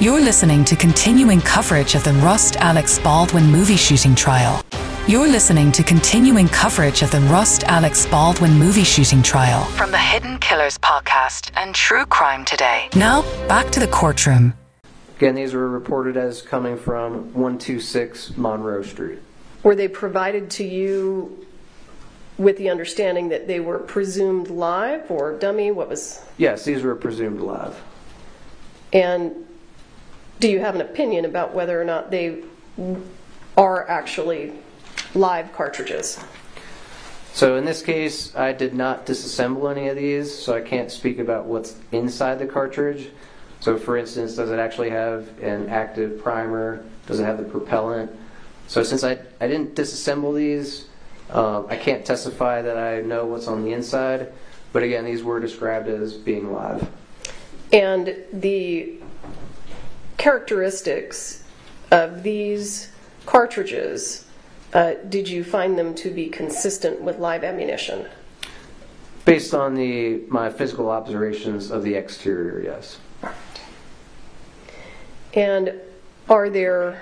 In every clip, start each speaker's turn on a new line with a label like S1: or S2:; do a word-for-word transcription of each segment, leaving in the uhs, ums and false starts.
S1: You're listening to continuing coverage of the Rust Alex Baldwin movie shooting trial. You're listening to continuing coverage of the Rust Alex Baldwin movie shooting trial from the Hidden Killers podcast and True Crime Today. Now, back to the courtroom.
S2: Again, these were reported as coming from one two six Monroe Street.
S3: Were they provided to you with the understanding that they were presumed live or dummy? What was...
S2: Yes, these were presumed live.
S3: And do you have an opinion about whether or not they are actually live cartridges?
S2: So in this case, I did not disassemble any of these, so I can't speak about what's inside the cartridge. So for instance, does it actually have an active primer? Does it have the propellant? So since I, I didn't disassemble these, um, I can't testify that I know what's on the inside. But again, these were described as being live.
S3: And the characteristics of these cartridges, uh, did you find them to be consistent with live ammunition?
S2: Based on the my physical observations of the exterior, yes.
S3: And are there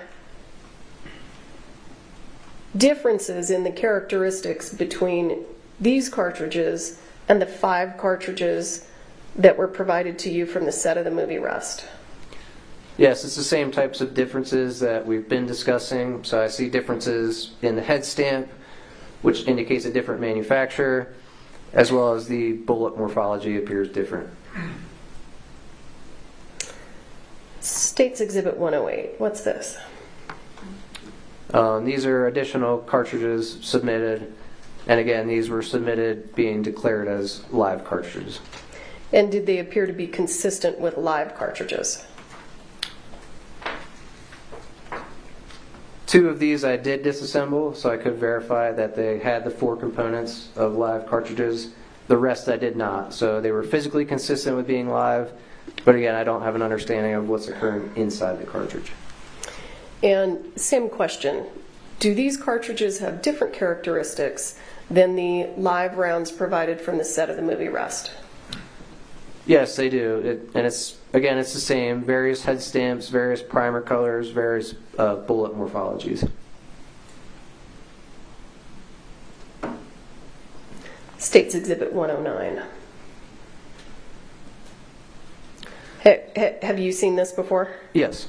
S3: differences in the characteristics between these cartridges and the five cartridges that were provided to you from the set of the movie Rust?
S2: Yes, it's the same types of differences that we've been discussing. So I see differences in the head stamp, which indicates a different manufacturer, as well as the bullet morphology appears different.
S3: State's Exhibit one oh eight, what's this?
S2: Um, these are additional cartridges submitted, and again, these were submitted being declared as live cartridges.
S3: And did they appear to be consistent with live cartridges?
S2: Two of these I did disassemble, so I could verify that they had the four components of live cartridges. The rest I did not, so they were physically consistent with being live, but again, I don't have an understanding of what's occurring inside the cartridge.
S3: And same question, do these cartridges have different characteristics than the live rounds provided from the set of the movie Rust?
S2: Yes, they do. It, and it's, again, it's the same. Various head stamps, various primer colors, various uh, bullet morphologies.
S3: State's Exhibit one oh nine. Ha, ha, have you seen this before?
S2: Yes.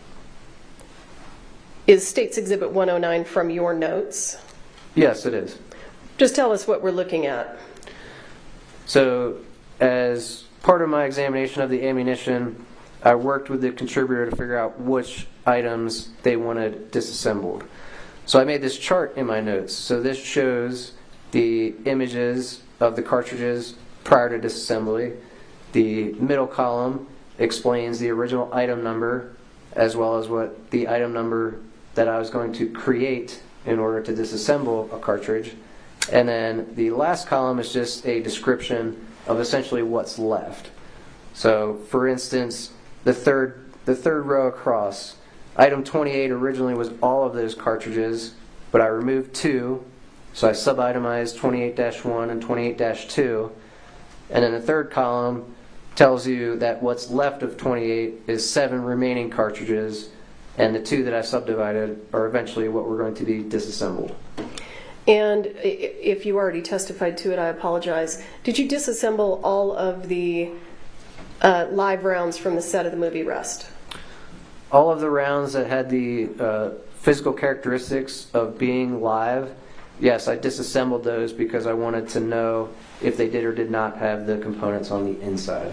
S3: Is State's Exhibit one oh nine from your notes?
S2: Yes, it is.
S3: Just tell us what we're looking at.
S2: So, as part of my examination of the ammunition, I worked with the contributor to figure out which items they wanted disassembled. So I made this chart in my notes. So this shows the images of the cartridges prior to disassembly. The middle column explains the original item number as well as what the item number that I was going to create in order to disassemble a cartridge. And then the last column is just a description of essentially what's left. So, for instance, the third the third row across, item twenty-eight originally was all of those cartridges, but I removed two, so I sub-itemized twenty-eight dash one and twenty-eight dash two. And then the third column tells you that what's left of twenty-eight is seven remaining cartridges, and the two that I subdivided are eventually what we're going to be disassembled.
S3: And if you already testified to it, I apologize. Did you disassemble all of the uh, live rounds from the set of the movie Rust?
S2: All of the rounds that had the uh, physical characteristics of being live, yes, I disassembled those because I wanted to know if they did or did not have the components on the inside.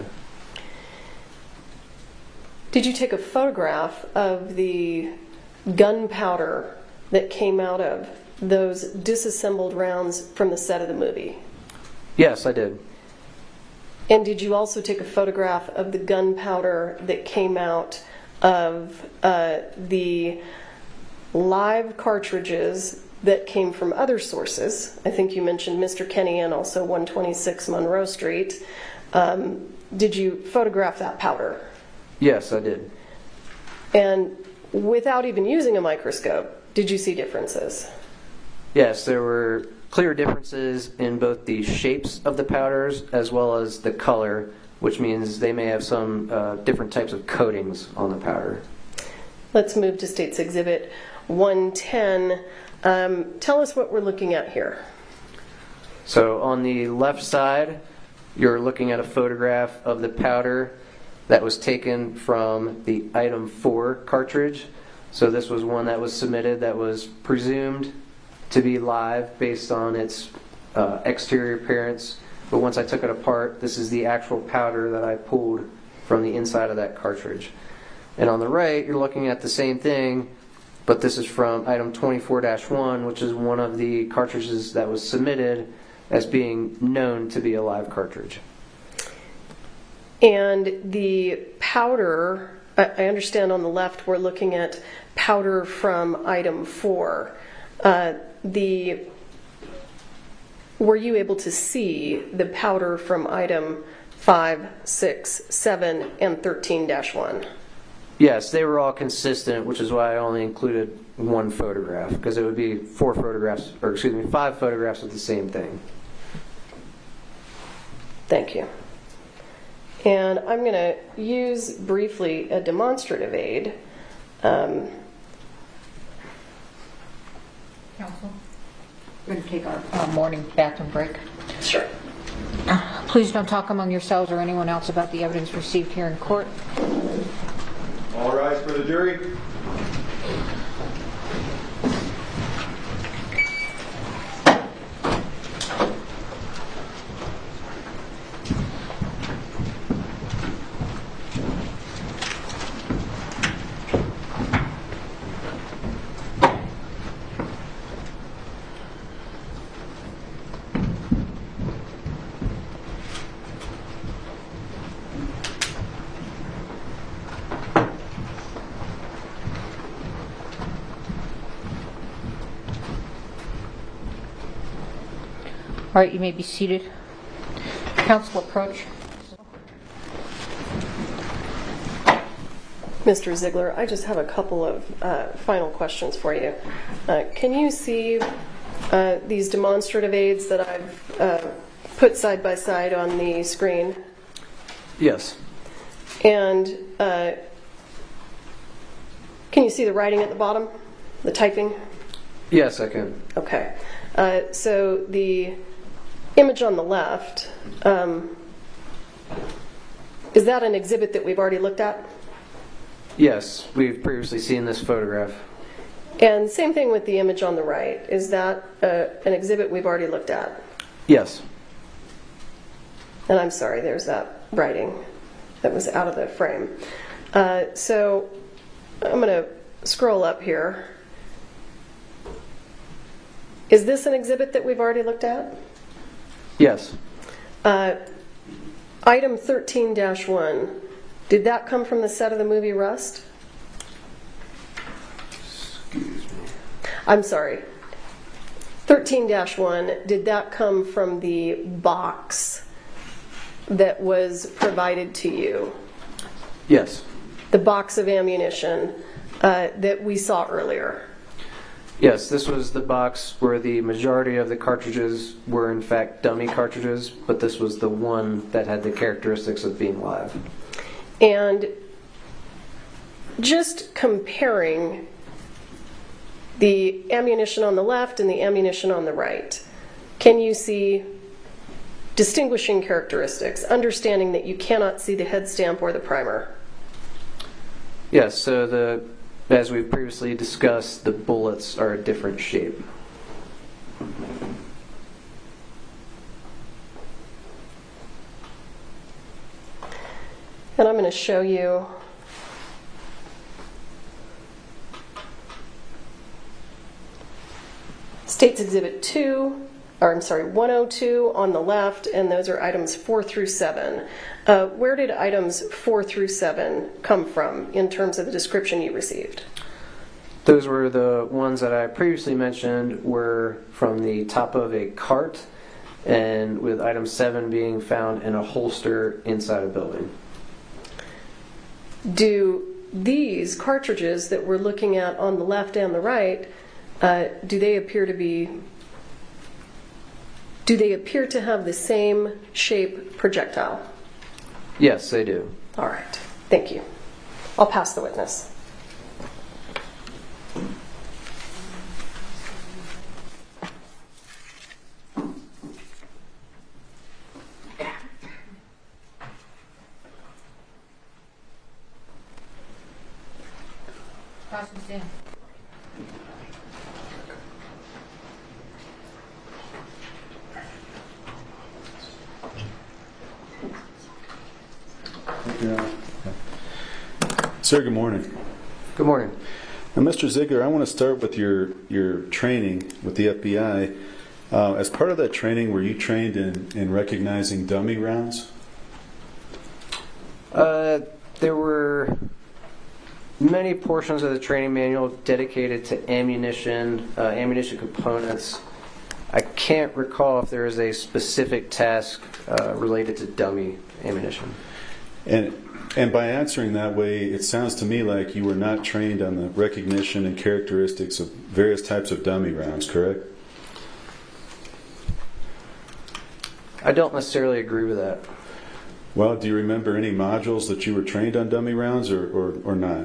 S3: Did you take a photograph of the gunpowder that came out of those disassembled rounds from the set of the movie?
S2: Yes, I did.
S3: And did you also take a photograph of the gunpowder that came out of uh, the live cartridges that came from other sources? I think you mentioned Mister Kenny and also one twenty-six Monroe Street. Um, did you photograph that powder?
S2: Yes, I did.
S3: And without even using a microscope, did you see differences?
S2: Yes, there were clear differences in both the shapes of the powders as well as the color which means they may have some uh, different types of coatings on the powder.
S3: Let's move to State's Exhibit one ten. Um, tell us what we're looking at here.
S2: So on the left side, you're looking at a photograph of the powder that was taken from the item four cartridge. So this was one that was submitted that was presumed to be live based on its uh, exterior appearance. But once I took it apart, this is the actual powder that I pulled from the inside of that cartridge. And on the right, you're looking at the same thing, but this is from item twenty-four dash one, which is one of the cartridges that was submitted as being known to be a live cartridge.
S3: And the powder, I understand on the left we're looking at powder from item four. Uh, the were you able to see the powder from item five, six, seven, and thirteen dash one?
S2: Yes, they were all consistent, which is why I only included one photograph, because it would be four photographs, or excuse me, five photographs of the same thing.
S3: Thank you. And I'm going to use briefly a demonstrative aid. Um,
S4: Council, we're going to take our uh, morning bathroom break.
S3: sure.
S4: Uh, please don't talk among yourselves or anyone else about the evidence received here in court.
S5: All rise for the jury.
S4: All right, you may be seated. Council, approach.
S3: Mister Ziegler, I just have a couple of uh, final questions for you. Uh, can you see uh, these demonstrative aids that I've uh, put side by side on the screen?
S2: Yes.
S3: And uh, can you see the writing at the bottom, the typing?
S2: Yes, I can.
S3: Okay. Uh, so the image on the left, um, is that an exhibit that we've already looked at?
S2: Yes, we've previously seen this photograph.
S3: And same thing with the image on the right. Is that uh, an exhibit we've already looked at?
S2: Yes.
S3: And I'm sorry, there's that writing that was out of the frame. Uh, so I'm going to scroll up here. Is this an exhibit that we've already looked at?
S2: Yes.
S3: Uh, item thirteen dash one, did that come from the set of the movie Rust?
S2: Excuse me.
S3: I'm sorry. thirteen dash one, did that come from the box that was provided to you?
S2: Yes.
S3: The box of ammunition uh, that we saw earlier?
S2: Yes, this was the box where the majority of the cartridges were in fact dummy cartridges, but this was the one that had the characteristics of being live.
S3: And just comparing the ammunition on the left and the ammunition on the right, can you see distinguishing characteristics, understanding that you cannot see the head stamp or the primer?
S2: Yes, so the as we previously discussed, the bullets are a different shape.
S3: And I'm going to show you State's Exhibit two, or I'm sorry, one oh two on the left, and those are items four through seven. Uh, where did items four through seven come from in terms of the description you received?
S2: Those were the ones that I previously mentioned were from the top of a cart, and with item seven being found in a holster inside a building.
S3: Do these cartridges that we're looking at on the left and the right, uh, do they appear to be, do they appear to have the same shape projectile?
S2: Yes, they do.
S3: All right. Thank you. I'll pass the witness.
S4: Pass this in.
S6: Yeah. Sir, good morning.
S2: Good morning.
S6: Now, Mister Ziegler, I want to start with your, your training with the F B I. Uh, as part of that training, were you trained in, in recognizing dummy rounds?
S2: Uh, there were many portions of the training manual dedicated to ammunition, uh, ammunition components. I can't recall if there is a specific task uh, related to dummy ammunition.
S6: And and by answering that way, it sounds to me like you were not trained on the recognition and characteristics of various types of dummy rounds, correct?
S2: I don't necessarily agree with that.
S6: Well, do you remember any modules that you were trained on dummy rounds or, or, or not?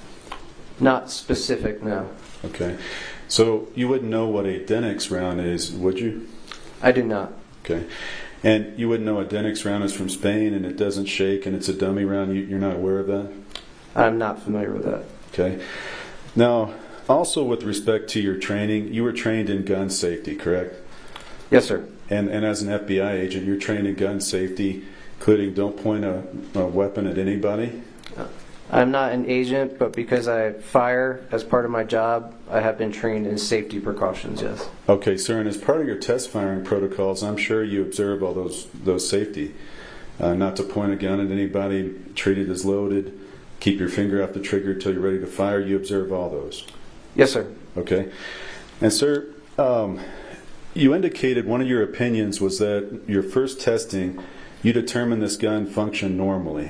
S2: Not specific, no.
S6: Okay. So you wouldn't know what a Denix round is, would you?
S2: I do not.
S6: Okay. And you wouldn't know a Denix round is from Spain and it doesn't shake and it's a dummy round. You, you're not aware of that?
S2: I'm not familiar with that.
S6: Okay. Now, also with respect to your training, you were trained in gun safety, correct?
S2: Yes, sir.
S6: And and as an F B I agent, you're trained in gun safety, including don't point a, a weapon at anybody?
S2: I'm not an agent, but because I fire as part of my job, I have been trained in safety precautions, yes.
S6: Okay, sir, and as part of your test firing protocols, I'm sure you observe all those those safety. Uh, not to point a gun at anybody, treat it as loaded, keep your finger off the trigger until you're ready to fire. You observe all those.
S2: Yes, sir.
S6: Okay. And sir, um, you indicated one of your opinions was that your first testing, you determined this gun functioned normally.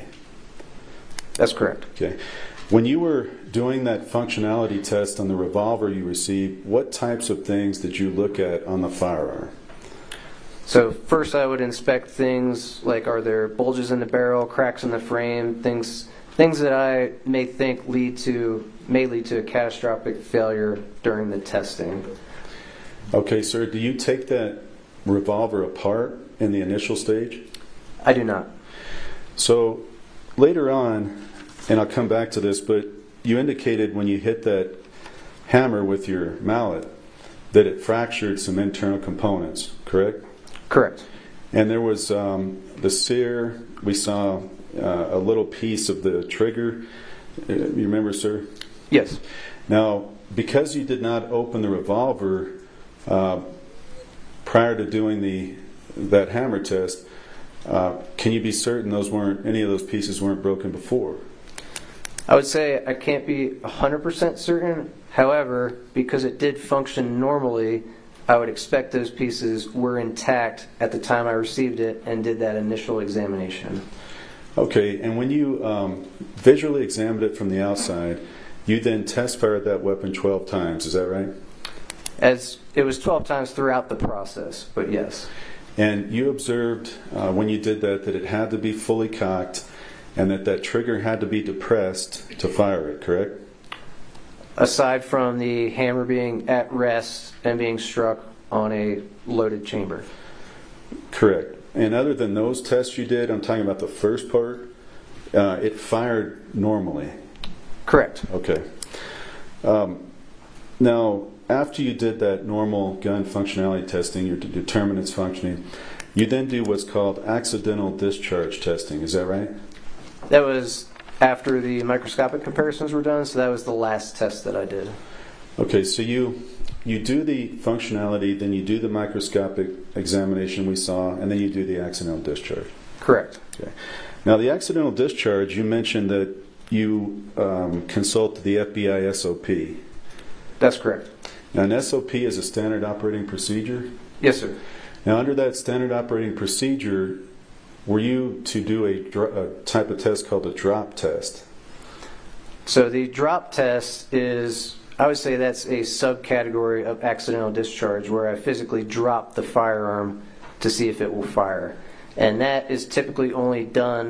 S2: That's correct.
S6: Okay. When you were doing that functionality test on the revolver you received, what types of things did you look at on the firearm?
S2: So first I would inspect things like, are there bulges in the barrel, cracks in the frame, things things that I may think lead to may lead to a catastrophic failure during the testing.
S6: Okay, sir, do you take that revolver apart in the initial stage?
S2: I do not.
S6: So later on, and I'll come back to this, but you indicated when you hit that hammer with your mallet that it fractured some internal components, correct?
S2: Correct.
S6: And there was um, the sear. We saw uh, a little piece of the trigger. Uh, you remember, sir?
S2: Yes.
S6: Now, because you did not open the revolver uh, prior to doing the that hammer test, uh, can you be certain those weren't any of those pieces weren't broken before?
S2: I would say I can't be one hundred percent certain. However, because it did function normally, I would expect those pieces were intact at the time I received it and did that initial examination.
S6: Okay, and when you um, visually examined it from the outside, you then test fired that weapon twelve times, is that right?
S2: As it was twelve times throughout the process, but yes.
S6: And you observed uh, when you did that that it had to be fully cocked and that that trigger had to be depressed to fire it, correct?
S2: Aside from the hammer being at rest and being struck on a loaded chamber.
S6: Correct. And other than those tests you did, I'm talking about the first part, uh, it fired normally.
S2: Correct.
S6: Okay. Um, now, after you did that normal gun functionality testing, you to determine its functioning, you then do what's called accidental discharge testing. Is that right?
S2: That was after the microscopic comparisons were done, so that was the last test that I did.
S6: Okay, so you you do the functionality, then you do the microscopic examination we saw, and then you do the accidental discharge.
S2: Correct.
S6: Okay. Now, the accidental discharge, you mentioned that you um, consult the F B I S O P.
S2: That's correct.
S6: Now, an S O P is a standard operating procedure.
S2: Yes, sir.
S6: Now, under that standard operating procedure, were you to do a, dr- a type of test called a drop test?
S2: So the drop test is, I would say that's a subcategory of accidental discharge where I physically drop the firearm to see if it will fire. And that is typically only done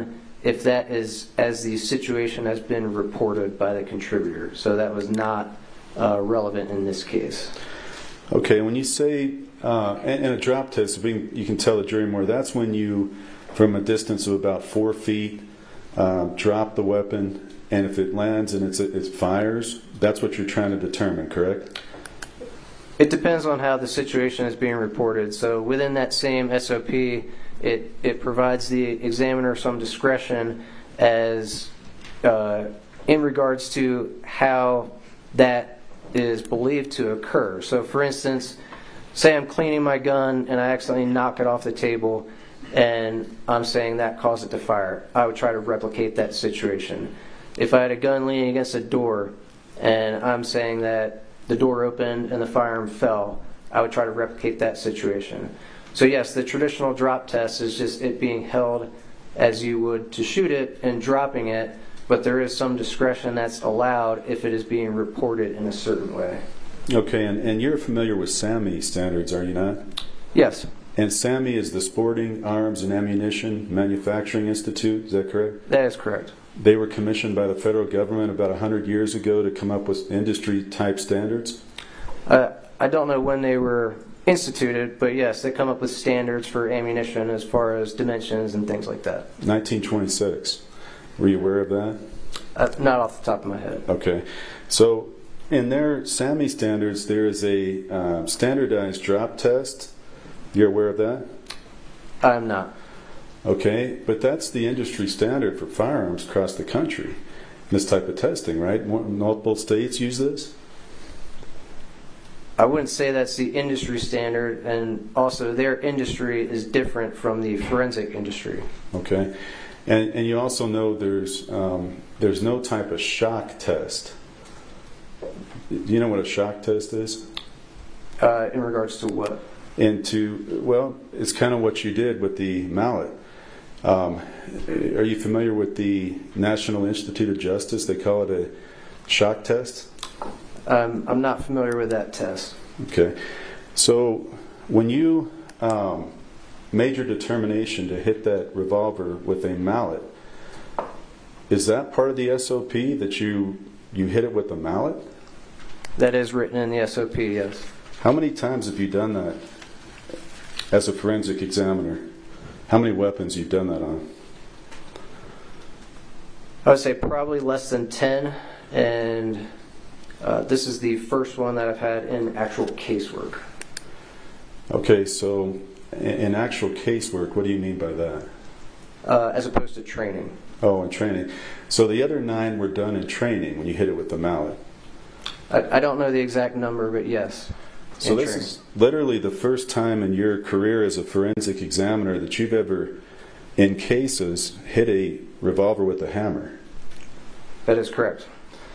S2: if that is as the situation has been reported by the contributor. So that was not uh, relevant in this case.
S6: Okay, when you say, uh, and, and a drop test, if we can, you can tell the jury more, that's when you, from a distance of about four feet, uh, drop the weapon, and if it lands and it's, it fires, that's what you're trying to determine, correct?
S2: It depends on how the situation is being reported. So within that same S O P, it, it provides the examiner some discretion as uh, in regards to how that is believed to occur. So for instance, say I'm cleaning my gun and I accidentally knock it off the table and I'm saying that caused it to fire. I would try to replicate that situation. If I had a gun leaning against a door and I'm saying that the door opened and the firearm fell, I would try to replicate that situation. So yes, the traditional drop test is just it being held as you would to shoot it and dropping it, but there is some discretion that's allowed if it is being reported in a certain way.
S6: Okay, and, and you're familiar with SAAMI standards, are you not?
S2: Yes.
S6: And SAAMI is the Sporting Arms and Ammunition Manufacturing Institute, is that correct?
S2: That is correct.
S6: They were commissioned by the federal government about one hundred years ago to come up with industry-type standards?
S2: Uh, I don't know when they were instituted, but yes, they come up with standards for ammunition as far as dimensions and things like that.
S6: nineteen twenty-six. Were you aware of that?
S2: Uh, not off the top of my head.
S6: Okay. So in their SAAMI standards, there is a uh, standardized drop test. You're aware of that?
S2: I'm not.
S6: Okay, but that's the industry standard for firearms across the country. This type of testing, right? Multiple states use this?
S2: I wouldn't say that's the industry standard, and also their industry is different from the forensic industry.
S6: Okay, and and you also know there's um, there's no type of shock test. Do you know what a shock test is?
S2: Uh, in regards to what?
S6: Into well, it's kind of what you did with the mallet. Um, are you familiar with the National Institute of Justice? They call it a shock test.
S2: Um, I'm not familiar with that test.
S6: Okay. So when you um, made your determination to hit that revolver with a mallet, is that part of the S O P that you, you hit it with a mallet?
S2: That is written in the S O P, yes.
S6: How many times have you done that as a forensic examiner? How many weapons you've done that on?
S2: I would say probably less than ten, and uh, this is the first one that I've had in actual casework.
S6: Okay, so in actual casework, what do you mean by that?
S2: Uh, as opposed to training.
S6: Oh, in training. So the other nine were done in training when you hit it with the mallet.
S2: I, I don't know the exact number, but yes.
S6: So this is literally the first time in your career as a forensic examiner that you've ever, in cases, hit a revolver with a hammer.
S2: That is correct.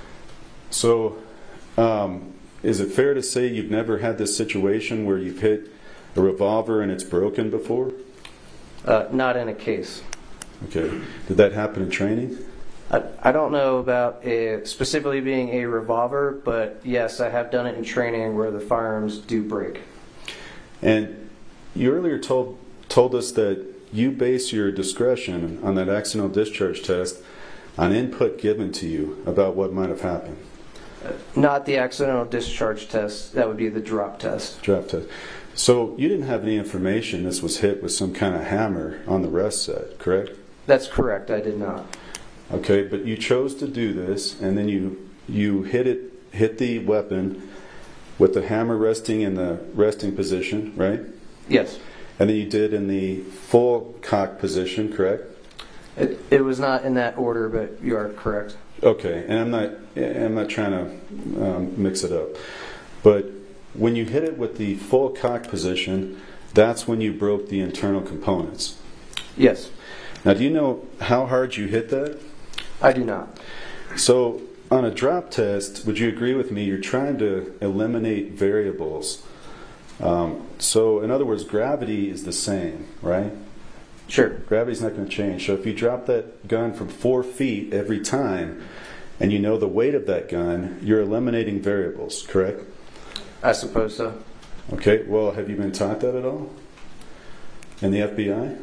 S6: So um, is it fair to say you've never had this situation where you've hit a revolver and it's broken before?
S2: Uh, not in a case.
S6: Okay. Did that happen in training?
S2: I, I don't know about a, specifically being a revolver, but yes, I have done it in training where the firearms do break.
S6: And you earlier told told us that you base your discretion on that accidental discharge test on input given to you about what might have happened.
S2: Uh, not the accidental discharge test. That would be the drop test.
S6: Drop test. So you didn't have any information this was hit with some kind of hammer on the rest set, correct?
S2: That's correct. I did not.
S6: Okay, but you chose to do this, and then you you hit it, hit the weapon with the hammer resting in the resting position, right?
S2: Yes.
S6: And then you did in the full cock position, correct?
S2: It it was not in that order, but you are correct.
S6: Okay, and I'm not I'm not trying to um, mix it up, but when you hit it with the full cock position, that's when you broke the internal components.
S2: Yes.
S6: Now, do you know how hard you hit that?
S2: I do not.
S6: So on a drop test, would you agree with me, you're trying to eliminate variables. Um, so in other words, gravity is the same, right?
S2: Sure.
S6: Gravity's not going to change. So if you drop that gun from four feet every time, and you know the weight of that gun, you're eliminating variables, correct?
S2: I suppose so.
S6: Okay, well, have you been taught that at all? In the F B I?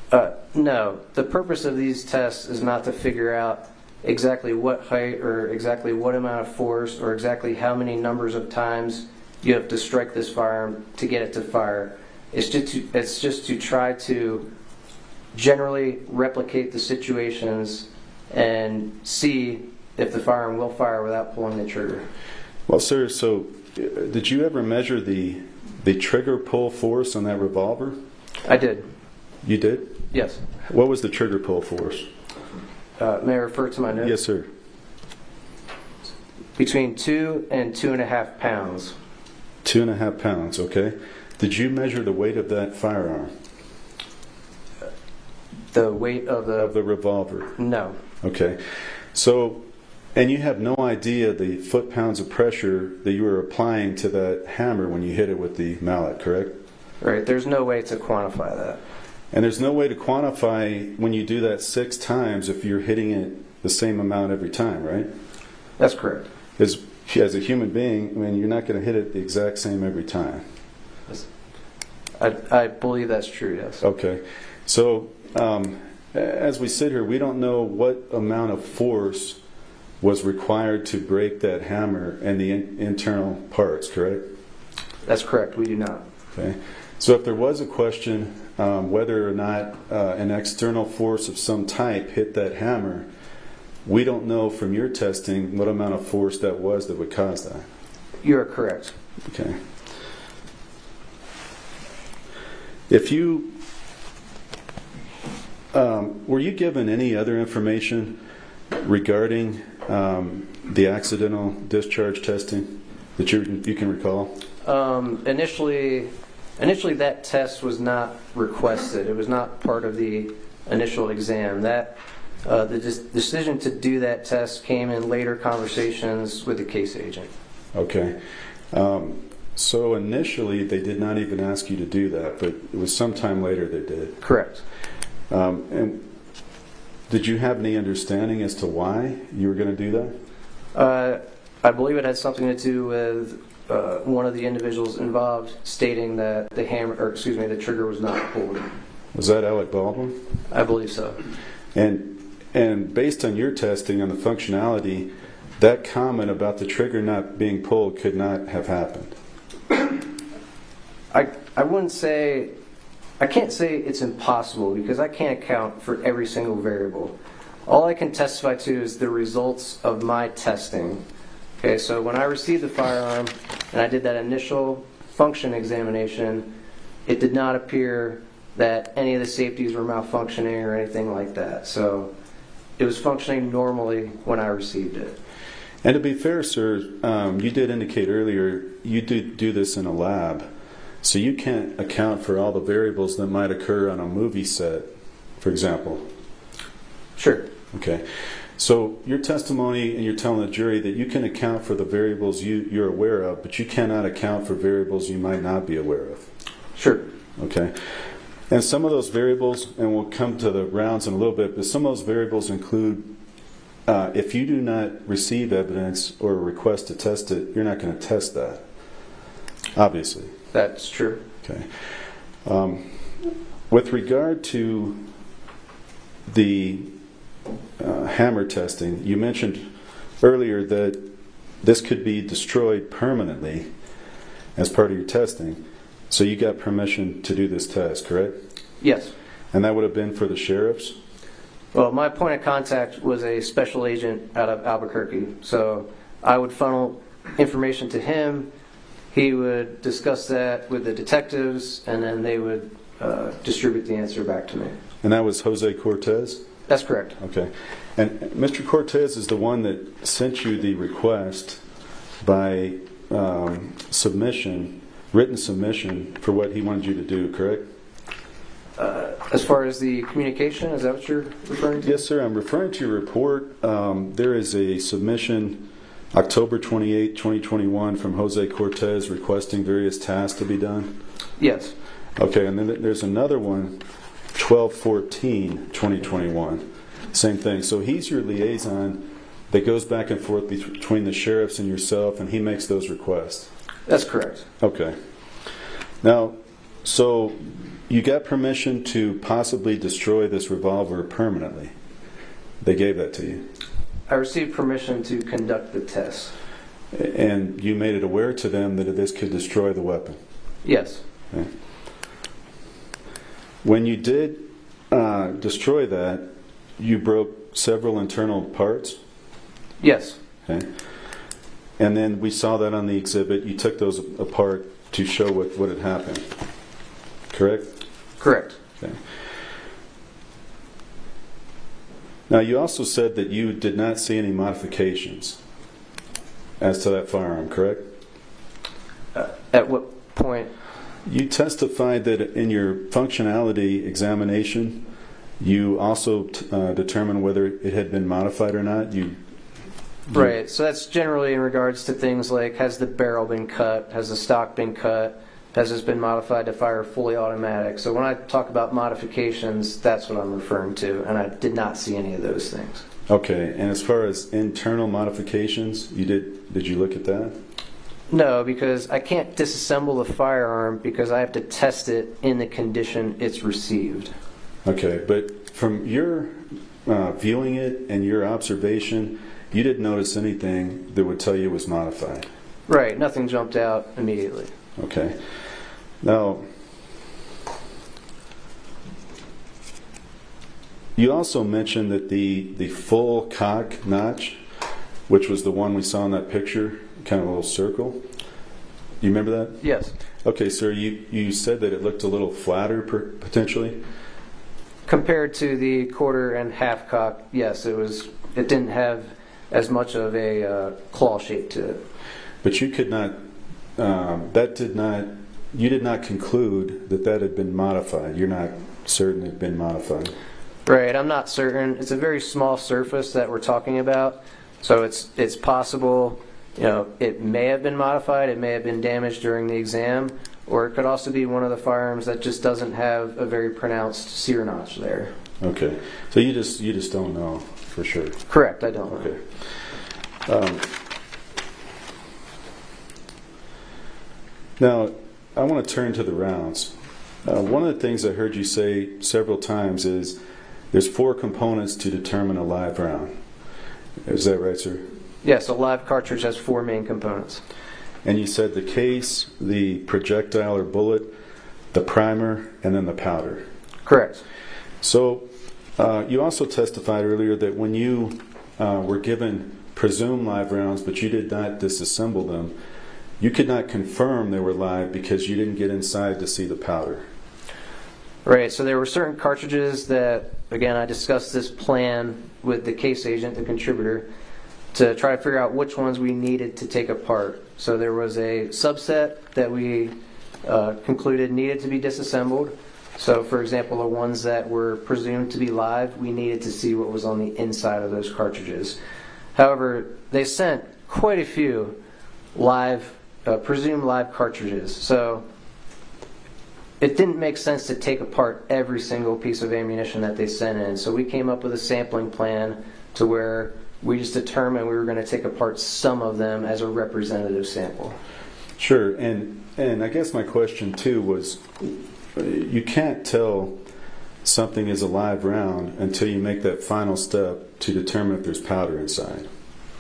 S2: Uh, no. The purpose of these tests is not to figure out exactly what height or exactly what amount of force or exactly how many numbers of times you have to strike this firearm to get it to fire. It's just to, it's just to try to generally replicate the situations and see if the firearm will fire without pulling the trigger.
S6: Well, sir, so uh, did you ever measure the the trigger pull force on that revolver?
S2: I did.
S6: You did?
S2: Yes.
S6: What was the trigger pull force?
S2: Uh, may I refer to my notes?
S6: Yes, sir.
S2: Between two and two and a half pounds.
S6: Two and a half pounds, okay. Did you measure the weight of that firearm?
S2: The weight of the...
S6: Of the revolver?
S2: No.
S6: Okay. So, and you have no idea the foot-pounds of pressure that you were applying to that hammer when you hit it with the mallet, correct?
S2: Right. There's no way to quantify that.
S6: And there's no way to quantify when you do that six times if you're hitting it the same amount every time, right?
S2: That's correct.
S6: As, as a human being, I mean, you're not going to hit it the exact same every time.
S2: I, I believe that's true, yes.
S6: Okay. So, um, as we sit here, we don't know what amount of force was required to break that hammer and the in- internal parts, correct?
S2: That's correct. We do not.
S6: Okay. So if there was a question um, whether or not uh, an external force of some type hit that hammer, we don't know from your testing what amount of force that was that would cause that.
S2: You are correct.
S6: Okay. If you um, were you given any other information regarding um, the accidental discharge testing that you you can recall?
S2: Um, initially, initially that test was not requested. It was not part of the initial exam. That uh, the des- decision to do that test came in later conversations with the case agent.
S6: Okay. Um, so initially they did not even ask you to do that, but it was sometime later they did.
S2: Correct.
S6: Um, and did you have any understanding as to why you were going to do that?
S2: Uh, I believe it had something to do with uh, one of the individuals involved stating that the hammer, or excuse me, the trigger was not pulled.
S6: Was that Alec Baldwin?
S2: I believe so.
S6: And and based on your testing on the functionality, that comment about the trigger not being pulled could not have happened.
S2: I I wouldn't say, I can't say it's impossible because I can't account for every single variable. All I can testify to is the results of my testing. Okay, so when I received the firearm and I did that initial function examination, it did not appear that any of the safeties were malfunctioning or anything like that. So it was functioning normally when I received it.
S6: And to be fair, sir, um, you did indicate earlier you do do this in a lab, so you can't account for all the variables that might occur on a movie set, for example.
S2: Sure.
S6: Okay. So your testimony, and you're telling the jury that you can account for the variables you, you're aware of, but you cannot account for variables you might not be aware of.
S2: Sure.
S6: Okay. And some of those variables, and we'll come to the rounds in a little bit, but some of those variables include uh, if you do not receive evidence or a request to test it, you're not going to test that, obviously.
S2: That's true.
S6: Okay. Um, with regard to the uh, hammer testing, you mentioned earlier that this could be destroyed permanently as part of your testing. So you got permission to do this test, correct?
S2: Yes.
S6: And that would have been for the sheriffs?
S2: Well, my point of contact was a special agent out of Albuquerque. So I would funnel information to him. He would discuss that with the detectives, and then they would uh, distribute the answer back to me.
S6: And that was Jose Cortez?
S2: That's correct.
S6: Okay. And Mister Cortez is the one that sent you the request by um, submission, written submission for what he wanted you to do, correct?
S2: Uh, as far as the communication, is that what you're referring to?
S6: Yes, sir. I'm referring to your report. Um, there is a submission October twenty-eighth, twenty twenty-one from Jose Cortez requesting various tasks to be done?
S2: Yes.
S6: Okay, and then there's another one, twelve fourteen, twenty twenty-one. Same thing. So he's your liaison that goes back and forth between the sheriffs and yourself, and he makes those requests.
S2: That's correct.
S6: Okay. Now, So you got permission to possibly destroy this revolver permanently. They gave that to you.
S2: I received permission to conduct the test.
S6: And you made it aware to them that this could destroy the weapon.
S2: Yes.
S6: Okay. When you did uh, destroy that, you broke several internal parts?
S2: Yes.
S6: Okay. And then we saw that on the exhibit. You took those apart to show what, what had happened. Correct?
S2: Correct.
S6: Okay. Now, you also said that you did not see any modifications as to that firearm, correct?
S2: Uh, at what point?
S6: You testified that in your functionality examination, you also t- uh, determined whether it had been modified or not. You, you
S2: Right. So that's generally in regards to things like, has the barrel been cut? Has the stock been cut? Has this been modified to fire fully automatic? So when I talk about modifications, that's what I'm referring to, and I did not see any of those things.
S6: Okay. And as far as internal modifications, you did did you look at that?
S2: No, because I can't disassemble the firearm because I have to test it in the condition it's received.
S6: Okay, but from your uh, viewing it and your observation, you didn't notice anything that would tell you it was modified.
S2: Right, nothing jumped out immediately.
S6: Okay. Now, you also mentioned that the, the full cock notch, which was the one we saw in that picture, kind of a little circle. You remember that?
S2: Yes.
S6: Okay, sir, you, you said that it looked a little flatter per, potentially?
S2: Compared to the quarter and half cock, yes, it was. It didn't have as much of a uh, claw shape to it.
S6: But you could not, um, that did not, you did not conclude that that had been modified. You're not certain it had been modified.
S2: Right, I'm not certain. It's a very small surface that we're talking about, so it's it's possible, you know, it may have been modified, it may have been damaged during the exam, or it could also be one of the firearms that just doesn't have a very pronounced sear notch there.
S6: Okay, so you just you just don't know for sure.
S2: Correct, I don't.
S6: Okay. Um, now, I want to turn to the rounds. Uh, one of the things I heard you say several times is there's four components to determine a live round. Is that right, sir?
S2: Yes, a live cartridge has four main components.
S6: And you said the case, the projectile or bullet, the primer, and then the powder.
S2: Correct.
S6: So uh, you also testified earlier that when you uh, were given presumed live rounds, but you did not disassemble them, you could not confirm they were live because you didn't get inside to see the powder.
S2: Right, so there were certain cartridges that, again, I discussed this plan with the case agent, the contributor, to try to figure out which ones we needed to take apart. So there was a subset that we uh, concluded needed to be disassembled. So, for example, the ones that were presumed to be live, we needed to see what was on the inside of those cartridges. However, they sent quite a few live, uh, presumed live cartridges. So it didn't make sense to take apart every single piece of ammunition that they sent in. So we came up with a sampling plan to where we just determined we were going to take apart some of them as a representative sample.
S6: Sure, and and I guess my question too was, you can't tell something is a live round until you make that final step to determine if there's powder inside.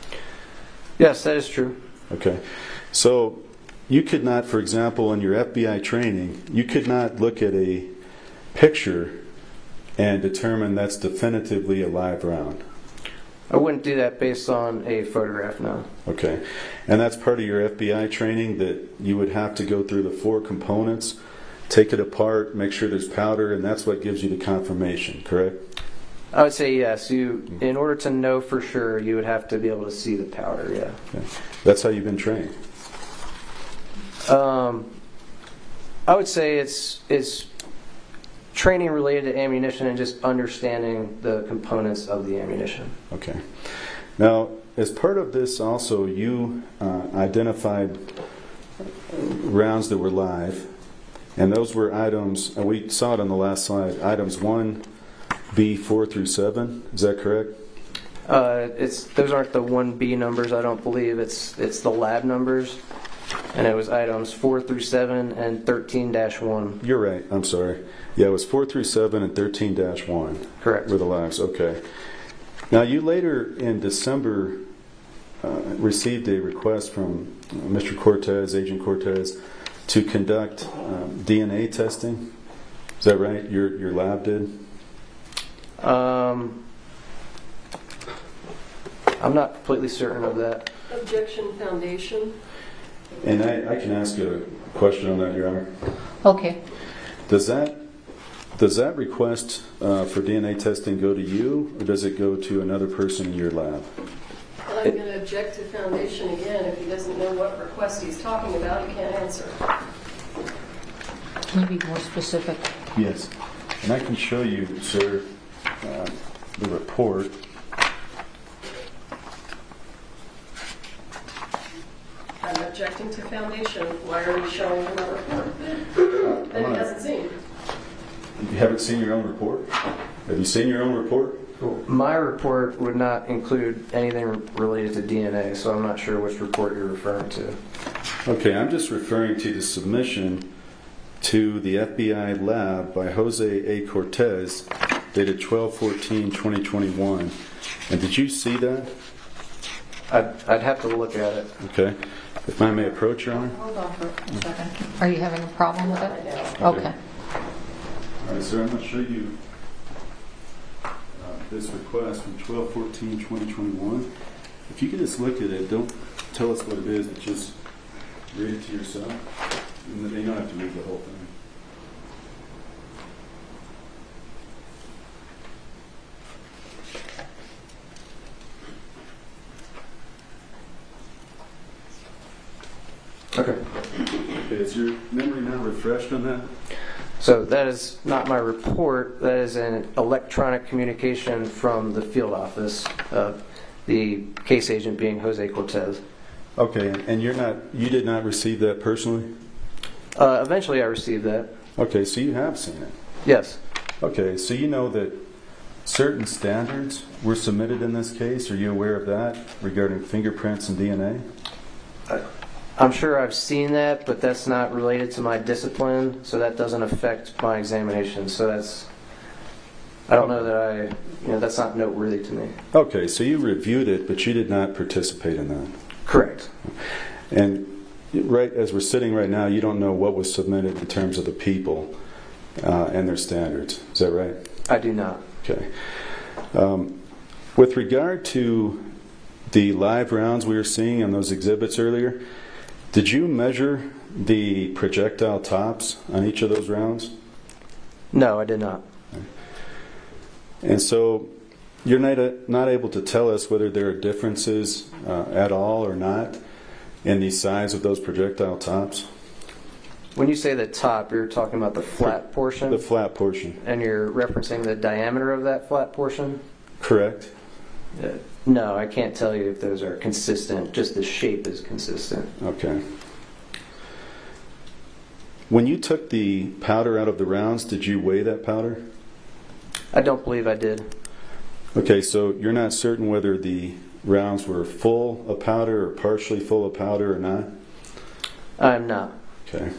S2: Yes, that is true.
S6: Okay, so you could not, for example, in your F B I training, you could not look at a picture and determine that's definitively a live round.
S2: I wouldn't do that based on a photograph, no.
S6: Okay, and that's part of your F B I training, that you would have to go through the four components, take it apart, make sure there's powder, and that's what gives you the confirmation, correct?
S2: I would say yes. You, in order to know for sure, you would have to be able to see the powder, yeah.
S6: Okay. That's how you've been trained.
S2: Um, I would say it's it's training related to ammunition and just understanding the components of the ammunition.
S6: Okay. Now, as part of this also, you uh, identified rounds that were live, and those were items, and we saw it on the last slide, items one B four through seven. Is that correct?
S2: Uh, it's those aren't the one B numbers, I don't believe. It's it's the lab numbers. And it was items four through seven and thirteen dash one.
S6: You're right. I'm sorry. Yeah, it was four through seven and thirteen dash one.
S2: Correct.
S6: Were the lives. Okay. Now, you later in December uh, received a request from uh, Mister Cortez, Agent Cortez, to conduct um, D N A testing. Is that right? Your your lab did?
S2: Um, I'm not completely certain of that.
S3: Objection Foundation.
S6: And I, I can ask you a question on that, Your Honor.
S4: Okay.
S6: Does that does that request uh, for D N A testing go to you, or does it go to another person in your lab?
S3: I'm going to object to Foundation again. If he doesn't know what request he's talking about, he can't answer.
S4: Can you be more specific?
S6: Yes. And I can show you, sir, uh, the report.
S3: I'm objecting to Foundation. Why are you showing him a report that he hasn't seen?
S6: You haven't seen your own report? Have you seen your own report?
S2: My report would not include anything related to D N A, so I'm not sure which report you're referring to.
S6: Okay, I'm just referring to the submission to the F B I lab by Jose A. Cortez, dated twelve fourteen twenty twenty-one. And did you see that?
S2: I'd, I'd have to look at it.
S6: Okay. If I may approach, Your Honor?
S4: Hold on for a second. Are you having a problem with it?
S6: Okay.
S4: Okay.
S6: All right, sir, I'm going to show you uh, this request from twelve fourteen twenty twenty-one. If you could just look at it, don't tell us what it is, but just read it to yourself. And you don't have to read the whole thing.
S2: Okay.
S6: Okay, is your memory now refreshed on that?
S2: So that is not my report. That is an electronic communication from the field office, uh, the case agent being Jose Cortez.
S6: Okay, and you're not, you did not receive that personally?
S2: Uh, eventually I received that.
S6: Okay, so you have seen it.
S2: Yes.
S6: Okay, so you know that certain standards were submitted in this case. Are you aware of that regarding fingerprints and D N A?
S2: I'm sure I've seen that, but that's not related to my discipline, so that doesn't affect my examination. So that's, I don't know that I, you know, that's not noteworthy to me.
S6: Okay, so you reviewed it, but you did not participate in that.
S2: Correct.
S6: And right as we're sitting right now, you don't know what was submitted in terms of the people uh, and their standards. Is that right?
S2: I do not.
S6: Okay. Um, with regard to the live rounds we were seeing on those exhibits earlier, did you measure the projectile tops on each of those rounds?
S2: No, I did not.
S6: And so you're not, not able to tell us whether there are differences uh, at all or not in the size of those projectile tops?
S2: When you say the top, you're talking about the flat portion?
S6: The flat portion.
S2: And you're referencing the diameter of that flat portion?
S6: Correct.
S2: Uh, no, I can't tell you if those are consistent. Just the shape is consistent.
S6: Okay. When you took the powder out of the rounds, did you weigh that powder?
S2: I don't believe I did.
S6: Okay, so you're not certain whether the rounds were full of powder or partially full of powder or not?
S2: I'm not.
S6: Okay.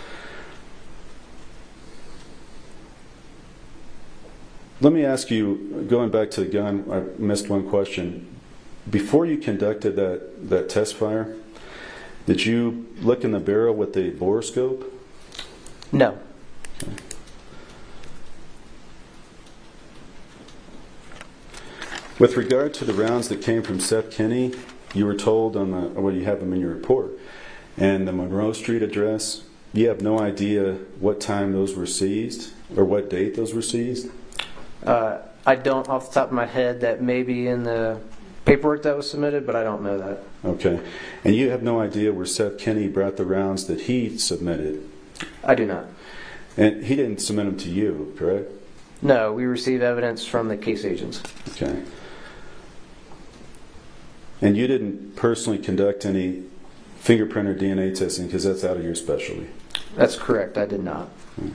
S6: Let me ask you, going back to the gun, I missed one question. Before you conducted that, that test fire, did you look in the barrel with the bore scope?
S2: No.
S6: Okay. With regard to the rounds that came from Seth Kinney, you were told on the, well, you have them in your report, and the Monroe Street address, you have no idea what time those were seized or what date those were seized?
S2: Uh, I don't off the top of my head. That may be in the paperwork that was submitted, but I don't know that.
S6: Okay. And you have no idea where Seth Kinney brought the rounds that he submitted?
S2: I do not.
S6: And he didn't submit them to you, correct?
S2: No, we received evidence from the case agents.
S6: Okay. And you didn't personally conduct any fingerprint or D N A testing because that's out of your specialty?
S2: That's correct. I did not.
S6: Hmm.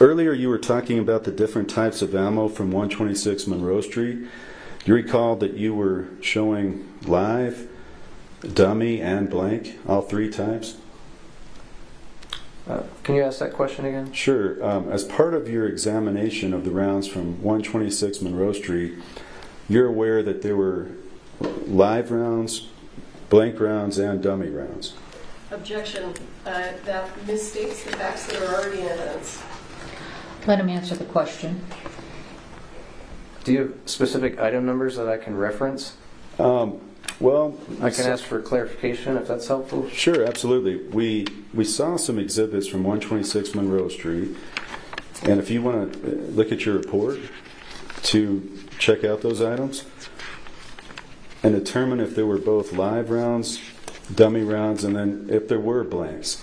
S6: earlier you were talking about the different types of ammo from one twenty-six Monroe Street. Do you recall that you were showing live, dummy, and blank, all three types?
S2: Uh, can you ask that question again?
S6: Sure. Um, as part of your examination of the rounds from one twenty-six Monroe Street, you're aware that there were live rounds, blank rounds, and dummy rounds.
S3: Objection. Uh, that misstates the facts that are already in evidence.
S4: Let him answer the question.
S2: Do you have specific item numbers that I can reference?
S6: Um, well,
S2: I can ask for clarification if that's helpful.
S6: Sure, absolutely. We we saw some exhibits from one twenty-six Monroe Street, and if you want to look at your report to check out those items and determine if there were both live rounds, dummy rounds, and then if there were blanks.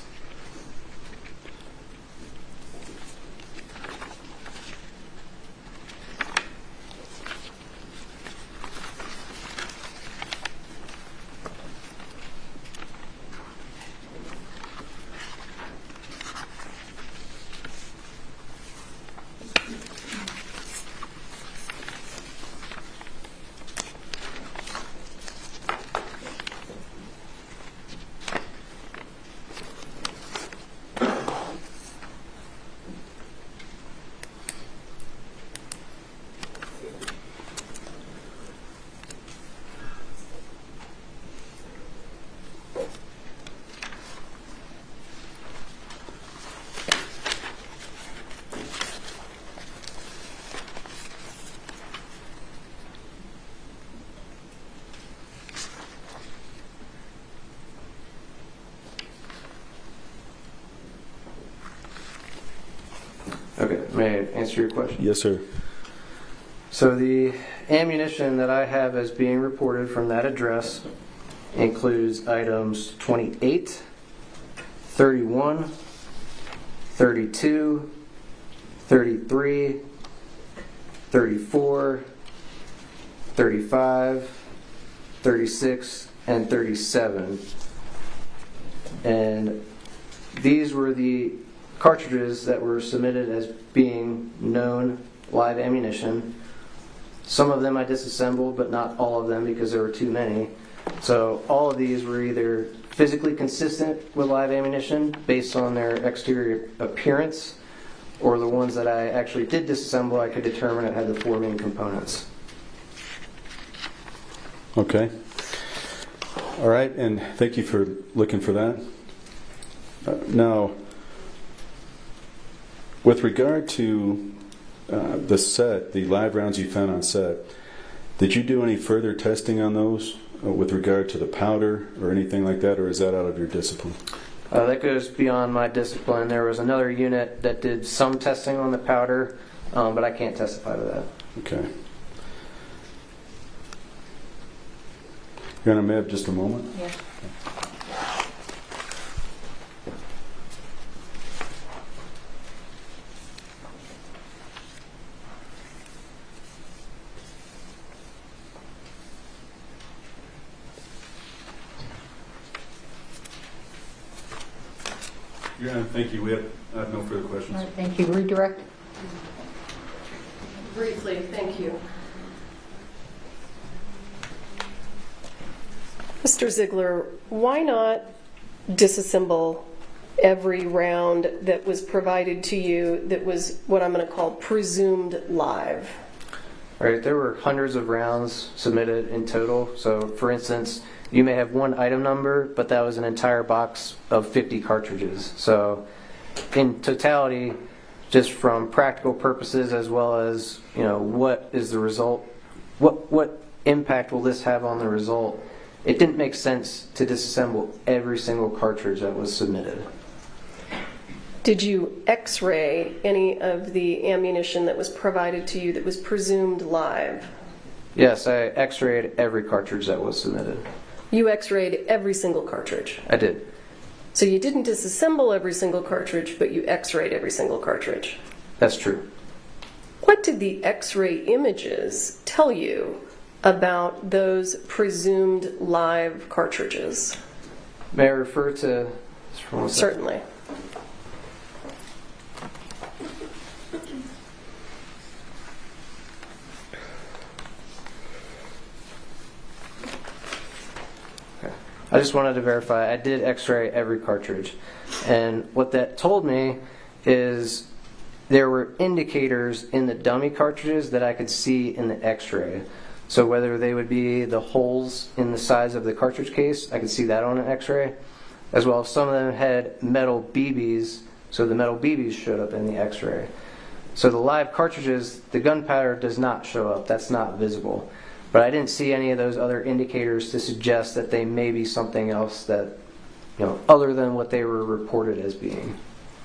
S2: Okay, may I answer your question?
S6: Yes, sir.
S2: So the ammunition that I have as being reported from that address includes items twenty-eight, thirty-one, thirty-two, thirty-three, thirty-four, thirty-five, thirty-six, and thirty-seven. And these were the cartridges that were submitted as being known live ammunition. Some of them I disassembled, but not all of them because there were too many. So all of these were either physically consistent with live ammunition based on their exterior appearance, or the ones that I actually did disassemble, I could determine it had the four main components.
S6: Okay. All right, and thank you for looking for that. Uh, now, with regard to uh, the set, the live rounds you found on set, did you do any further testing on those uh, with regard to the powder or anything like that, or is that out of your discipline?
S2: Uh, that goes beyond my discipline. There was another unit that did some testing on the powder, um, but I can't testify to that.
S6: Okay. Your Honor, may I have just a moment?
S4: Yes.
S6: Your Honor, thank you. We have, I have no further questions.
S4: All right, thank you. Redirect.
S3: Briefly, thank you. Mister Ziegler, why not disassemble every round that was provided to you that was what I'm going to call presumed live?
S2: All right, there were hundreds of rounds submitted in total. So, for instance, you may have one item number, but that was an entire box of fifty cartridges. So, in totality, just from practical purposes as well as, you know, what is the result, what what impact will this have on the result, it didn't make sense to disassemble every single cartridge that was submitted.
S3: Did you x-ray any of the ammunition that was provided to you that was presumed live?
S2: Yes, I x-rayed every cartridge that was submitted.
S3: You x-rayed every single cartridge?
S2: I did.
S3: So you didn't disassemble every single cartridge, but you x-rayed every single cartridge?
S2: That's true.
S3: What did the x-ray images tell you about those presumed live cartridges?
S2: May I refer to...
S3: Certainly.
S2: I just wanted to verify I did x-ray every cartridge. And what that told me is there were indicators in the dummy cartridges that I could see in the x-ray. So whether they would be the holes in the size of the cartridge case, I could see that on an x-ray. As well as some of them had metal B Bs, so the metal B Bs showed up in the x-ray. So the live cartridges, the gunpowder does not show up. That's not visible. But I didn't see any of those other indicators to suggest that they may be something else that, you know, other than what they were reported as being.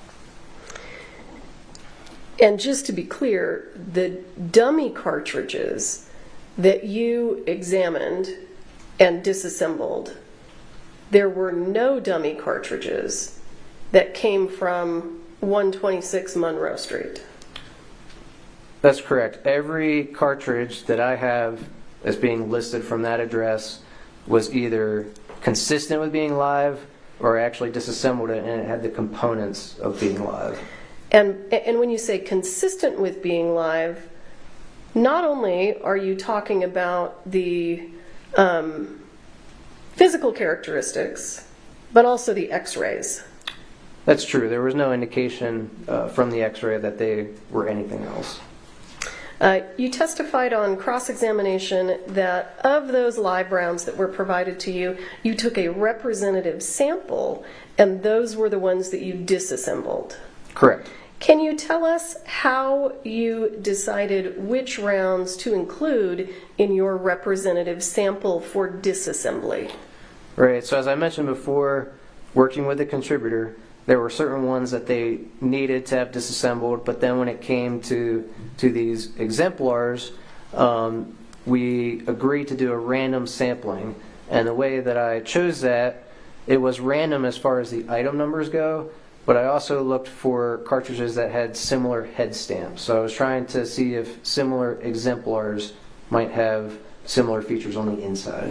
S3: And just to be clear, the dummy cartridges that you examined and disassembled, there were no dummy cartridges that came from one twenty-six Monroe Street.
S2: That's correct. Every cartridge that I have as being listed from that address was either consistent with being live or I actually disassembled it and it had the components of being live.
S3: And, and when you say consistent with being live, not only are you talking about the um, physical characteristics, but also the x-rays.
S2: That's true. There was no indication uh, from the x-ray that they were anything else.
S3: Uh, you testified on cross-examination that of those live rounds that were provided to you, you took a representative sample, and those were the ones that you disassembled.
S2: Correct.
S3: Can you tell us how you decided which rounds to include in your representative sample for disassembly?
S2: Right. So as I mentioned before, working with the contributor, there were certain ones that they needed to have disassembled, but then when it came to to these exemplars, um, we agreed to do a random sampling. And the way that I chose that, it was random as far as the item numbers go, but I also looked for cartridges that had similar head stamps. So I was trying to see if similar exemplars might have similar features on the inside.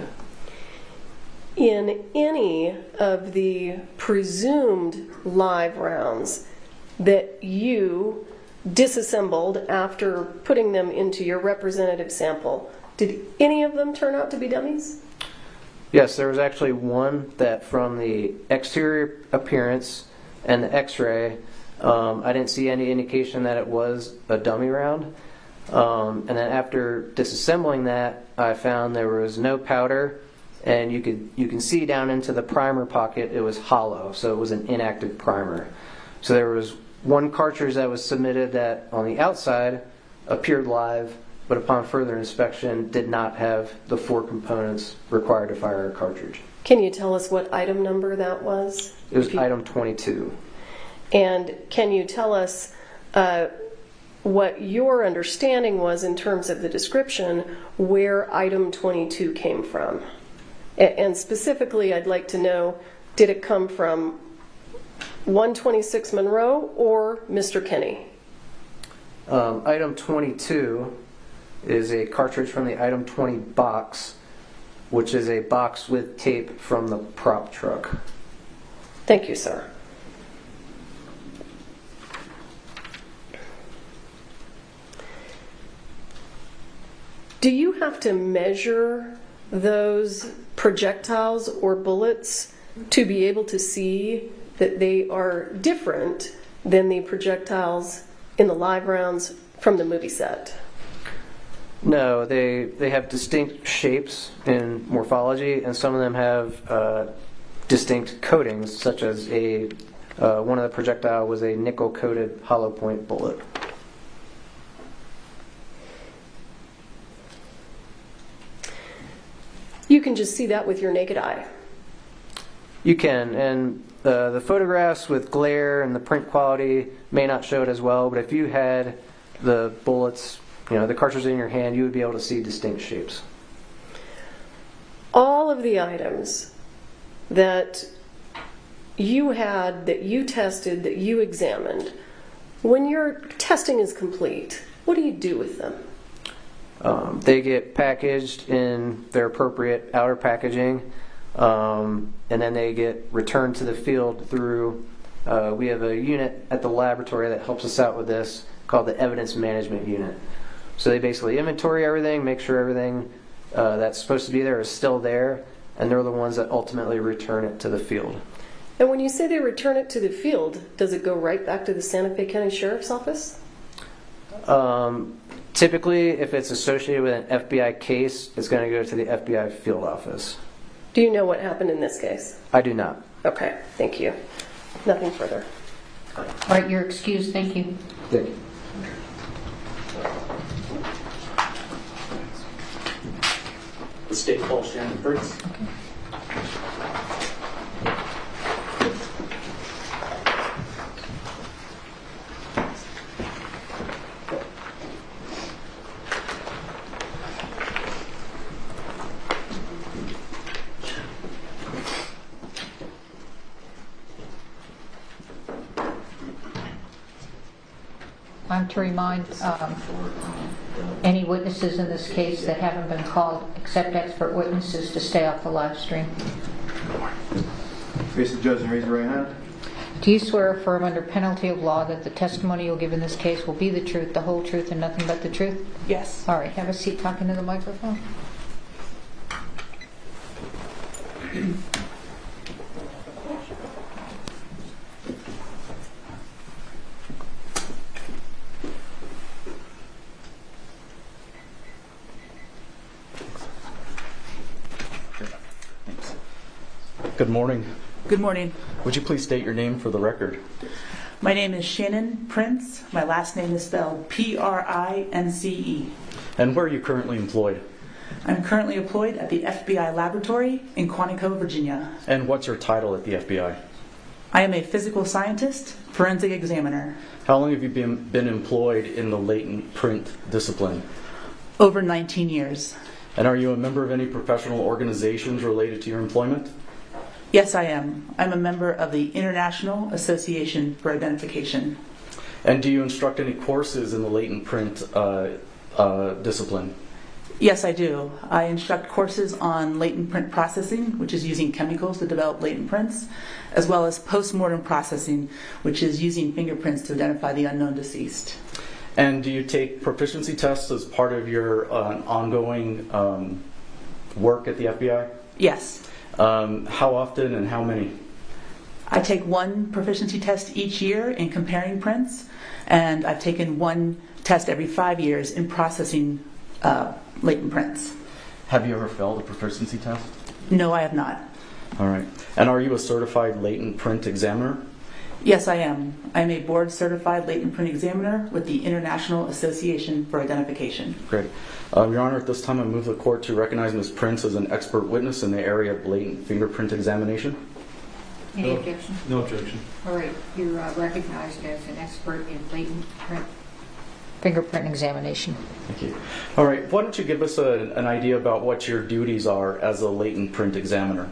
S3: In any of the presumed live rounds that you disassembled after putting them into your representative sample, did any of them turn out to be dummies?
S2: Yes, there was actually one that from the exterior appearance and the x-ray, um, I didn't see any indication that it was a dummy round. Um, and then after disassembling that, I found there was no powder, and you could you can see down into the primer pocket it was hollow, so it was an inactive primer. So there was one cartridge that was submitted that on the outside appeared live, but upon further inspection did not have the four components required to fire a cartridge.
S3: Can you tell us what item number that was?
S2: It was item twenty-two.
S3: And can you tell us uh, what your understanding was in terms of the description where item twenty-two came from? And specifically, I'd like to know, did it come from one twenty-six Monroe or Mister Kenny?
S2: Um, item twenty-two is a cartridge from the item twenty box, which is a box with tape from the prop truck.
S3: Thank you, sir. Do you have to measure those projectiles or bullets to be able to see that they are different than the projectiles in the live rounds from the movie set?
S2: No, they they have distinct shapes in morphology, and some of them have uh, distinct coatings, such as a uh, one of the projectile was a nickel-coated hollow point bullet.
S3: You can just see that with your naked eye.
S2: You can, and uh, the photographs with glare and the print quality may not show it as well, but if you had the bullets, you know, the cartridge in your hand, you would be able to see distinct shapes.
S3: All of the items that you had, that you tested, that you examined, when your testing is complete, what do you do with them?
S2: Um, they get packaged in their appropriate outer packaging, um, and then they get returned to the field through, uh, we have a unit at the laboratory that helps us out with this called the Evidence Management Unit. So they basically inventory everything, make sure everything uh, that's supposed to be there is still there, and they're the ones that ultimately return it to the field.
S3: And when you say they return it to the field, does it go right back to the Santa Fe County Sheriff's Office?
S2: Um, typically, if it's associated with an F B I case, it's going to go to the F B I field office.
S3: Do you know what happened in this case?
S2: I do not.
S3: Okay, thank you. Nothing further.
S4: All right, you're excused. Thank you.
S2: Thank you.
S7: State Paul Shannon Prince.
S4: I'm to remind um, any witnesses in this case that haven't been called, except expert witnesses, to stay off the live stream.
S5: Face the judge and raise your right hand.
S4: Do you swear or affirm under penalty of law that the testimony you'll give in this case will be the truth, the whole truth, and nothing but the truth?
S8: Yes.
S4: All right, have a seat talking to the microphone.
S7: Good morning.
S8: Good morning.
S7: Would you please state your name for the record?
S8: My name is Shannon Prince. My last name is spelled P R I N C E.
S7: And where are you currently employed?
S8: I'm currently employed at the F B I laboratory in Quantico, Virginia.
S7: And what's your title at the F B I?
S8: I am a physical scientist, forensic examiner.
S7: How long have you been, been employed in the latent print discipline?
S8: Over nineteen years.
S7: And are you a member of any professional organizations related to your employment?
S8: Yes, I am. I'm a member of the International Association for Identification.
S7: And do you instruct any courses in the latent print uh, uh, discipline?
S8: Yes, I do. I instruct courses on latent print processing, which is using chemicals to develop latent prints, as well as post-mortem processing, which is using fingerprints to identify the unknown deceased.
S7: And do you take proficiency tests as part of your uh, ongoing um, work at the F B I?
S8: Yes.
S7: Um, how often and how many?
S8: I take one proficiency test each year in comparing prints, and I've taken one test every five years in processing uh, latent prints.
S7: Have you ever failed a proficiency test?
S8: No, I have not.
S7: All right. And are you a certified latent print examiner?
S8: Yes, I am. I'm a board certified latent print examiner with the International Association for Identification.
S7: Great. Um, Your Honor, at this time I move the court to recognize Miz Prince as an expert witness in the area of latent fingerprint examination.
S4: Any
S6: No.
S4: objection?
S6: No objection.
S4: All right, you're uh, recognized as an expert in latent print fingerprint examination.
S7: Thank you. All right. Why don't you give us a, an idea about what your duties are as a latent print examiner?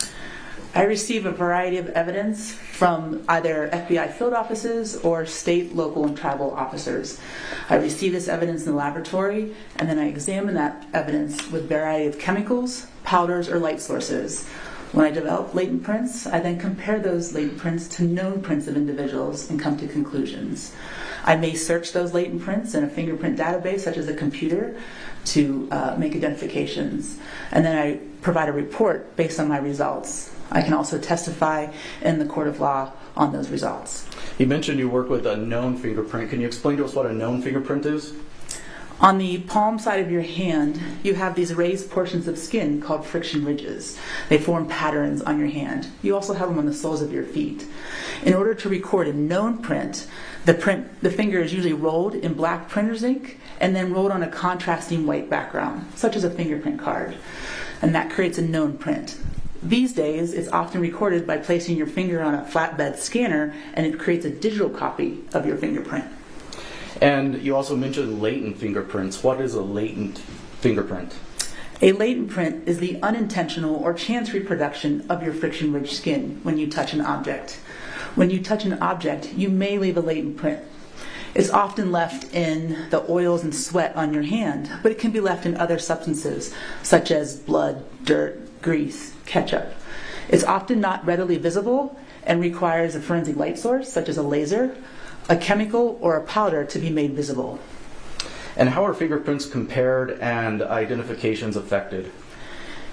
S8: I receive a variety of evidence from either F B I field offices or state, local, and tribal officers. I receive this evidence in the laboratory, and then I examine that evidence with a variety of chemicals, powders, or light sources. When I develop latent prints, I then compare those latent prints to known prints of individuals and come to conclusions. I may search those latent prints in a fingerprint database, such as a computer, to uh, make identifications. And then I provide a report based on my results. I can also testify in the court of law on those results.
S7: You mentioned you work with a known fingerprint. Can you explain to us what a known fingerprint is?
S8: On the palm side of your hand, you have these raised portions of skin called friction ridges. They form patterns on your hand. You also have them on the soles of your feet. In order to record a known print, the print, the finger is usually rolled in black printer's ink and then rolled on a contrasting white background, such as a fingerprint card. And that creates a known print. These days, it's often recorded by placing your finger on a flatbed scanner, and it creates a digital copy of your fingerprint.
S7: And you also mentioned latent fingerprints. What is a latent fingerprint?
S8: A latent print is the unintentional or chance reproduction of your friction-ridged skin when you touch an object. When you touch an object, you may leave a latent print. It's often left in the oils and sweat on your hand, but it can be left in other substances, such as blood, dirt, grease, ketchup. It's often not readily visible and requires a forensic light source, such as a laser, a chemical, or a powder to be made visible.
S7: And how are fingerprints compared and identifications affected?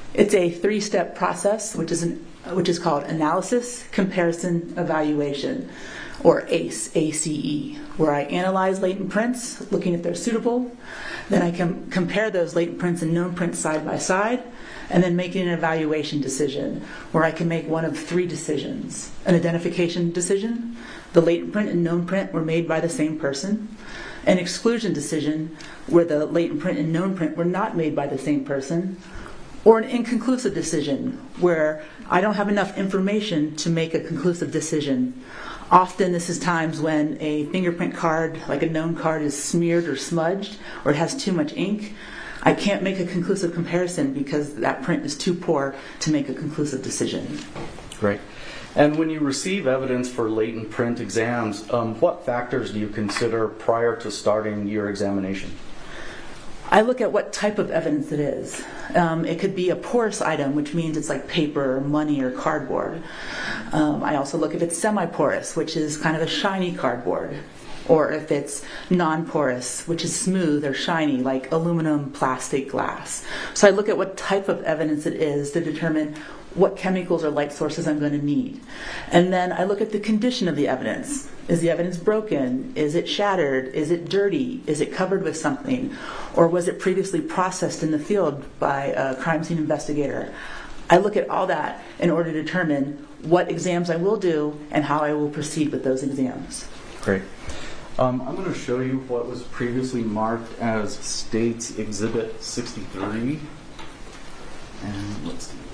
S8: It's a three-step process, which is an, which is called analysis, comparison, evaluation, or ACE, A C E, where I analyze latent prints, looking if they're suitable. Then I can compare those latent prints and known prints side by side, and then making an evaluation decision, where I can make one of three decisions. An identification decision, the latent print and known print were made by the same person. An exclusion decision, where the latent print and known print were not made by the same person. Or an inconclusive decision, where I don't have enough information to make a conclusive decision. Often this is times when a fingerprint card, like a known card, is smeared or smudged, or it has too much ink. I can't make a conclusive comparison because that print is too poor to make a conclusive decision.
S7: Great. And when you receive evidence for latent print exams, um, what factors do you consider prior to starting your examination?
S8: I look at what type of evidence it is. Um, it could be a porous item, which means it's like paper or money or cardboard. Um, I also look if it's semi-porous, which is kind of a shiny cardboard. Or if it's non-porous, which is smooth or shiny, like aluminum, plastic, glass. So I look at what type of evidence it is to determine what chemicals or light sources I'm going to need. And then I look at the condition of the evidence. Is the evidence broken? Is it shattered? Is it dirty? Is it covered with something? Or was it previously processed in the field by a crime scene investigator? I look at all that in order to determine what exams I will do and how I will proceed with those exams.
S7: Great. Um, I'm going to show you what was previously marked as State's Exhibit sixty-three. And let's see.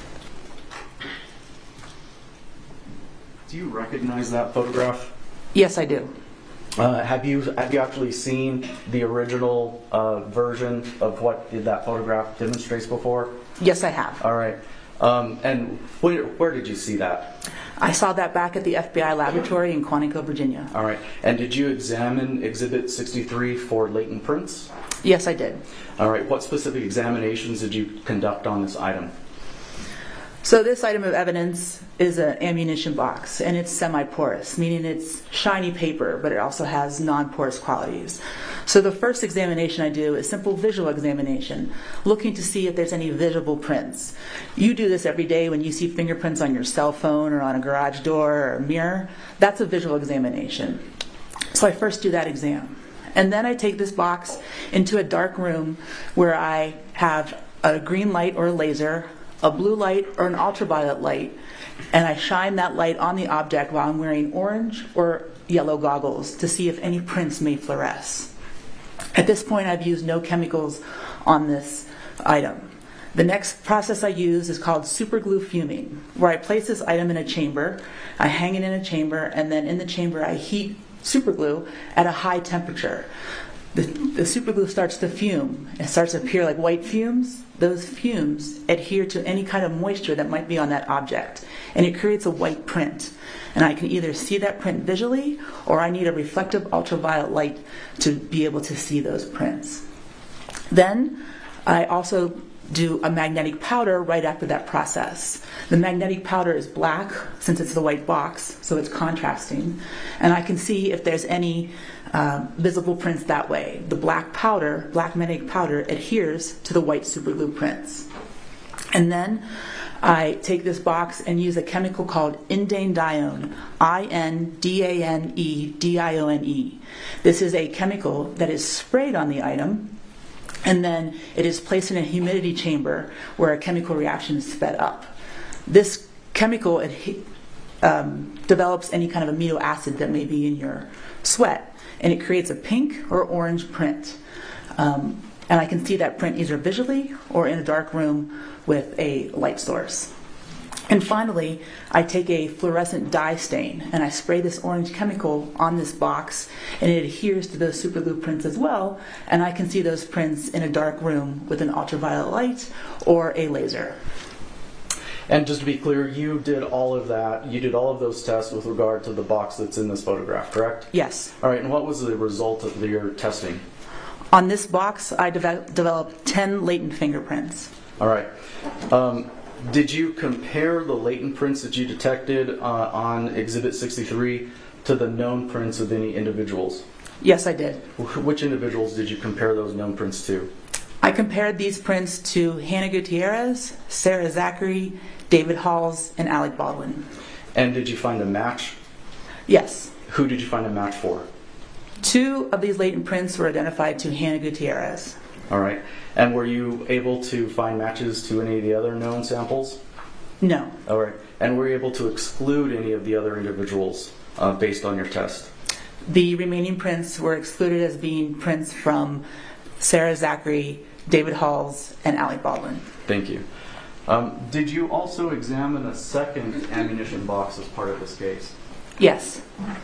S7: Do you recognize that photograph?
S8: Yes, I do.
S7: Uh, have you have you actually seen the original uh, version of what that photograph demonstrates before?
S8: Yes, I have.
S7: All right. Um, and where, where did you see that?
S8: I saw that back at the F B I laboratory in Quantico, Virginia.
S7: All right. And did you examine Exhibit sixty-three for latent prints?
S8: Yes, I did.
S7: All right. What specific examinations did you conduct on this item?
S8: So this item of evidence is an ammunition box, and it's semi-porous, meaning it's shiny paper, but it also has non-porous qualities. So the first examination I do is simple visual examination, looking to see if there's any visible prints. You do this every day when you see fingerprints on your cell phone or on a garage door or a mirror. That's a visual examination. So I first do that exam. And then I take this box into a dark room where I have a green light or a laser, a blue light or an ultraviolet light, and I shine that light on the object while I'm wearing orange or yellow goggles to see if any prints may fluoresce. At this point, I've used no chemicals on this item. The next process I use is called superglue fuming, where I place this item in a chamber, I hang it in a chamber, and then in the chamber I heat superglue at a high temperature. The, the superglue starts to fume. It starts to appear like white fumes. Those fumes adhere to any kind of moisture that might be on that object, and it creates a white print. And I can either see that print visually, or I need a reflective ultraviolet light to be able to see those prints. Then I also do a magnetic powder right after that process. The magnetic powder is black, since it's the white box, so it's contrasting, and I can see if there's any uh, visible prints that way. The black powder, black magnetic powder, adheres to the white superglue prints. And then I take this box and use a chemical called indane-dione, I N D A N E D I O N E. This is a chemical that is sprayed on the item, and then it is placed in a humidity chamber where a chemical reaction is sped up. This chemical adhe- um, develops any kind of amino acid that may be in your sweat, and it creates a pink or orange print. Um, and I can see that print either visually or in a dark room with a light source. And finally, I take a fluorescent dye stain and I spray this orange chemical on this box, and it adheres to those superglue prints as well, and I can see those prints in a dark room with an ultraviolet light or a laser.
S7: And just to be clear, you did all of that, you did all of those tests with regard to the box that's in this photograph, correct?
S8: Yes.
S7: All right, and what was the result of your testing?
S8: On this box, I de- developed ten latent fingerprints.
S7: All right. Um, did you compare the latent prints that you detected uh, on Exhibit sixty-three to the known prints of any individuals?
S8: Yes, I did.
S7: Which individuals did you compare those known prints to?
S8: I compared these prints to Hannah Gutierrez, Sarah Zachary, David Halls, and Alec Baldwin.
S7: And did you find a match?
S8: Yes.
S7: Who did you find a match for?
S8: Two of these latent prints were identified to Hannah Gutierrez.
S7: All right. And were you able to find matches to any of the other known samples?
S8: No.
S7: All right. And were you able to exclude any of the other individuals uh, based on your test?
S8: The remaining prints were excluded as being prints from Sarah Zachary, David Halls, and Alec Baldwin.
S7: Thank you. Um, did you also examine a second ammunition box as part of this case?
S8: Yes.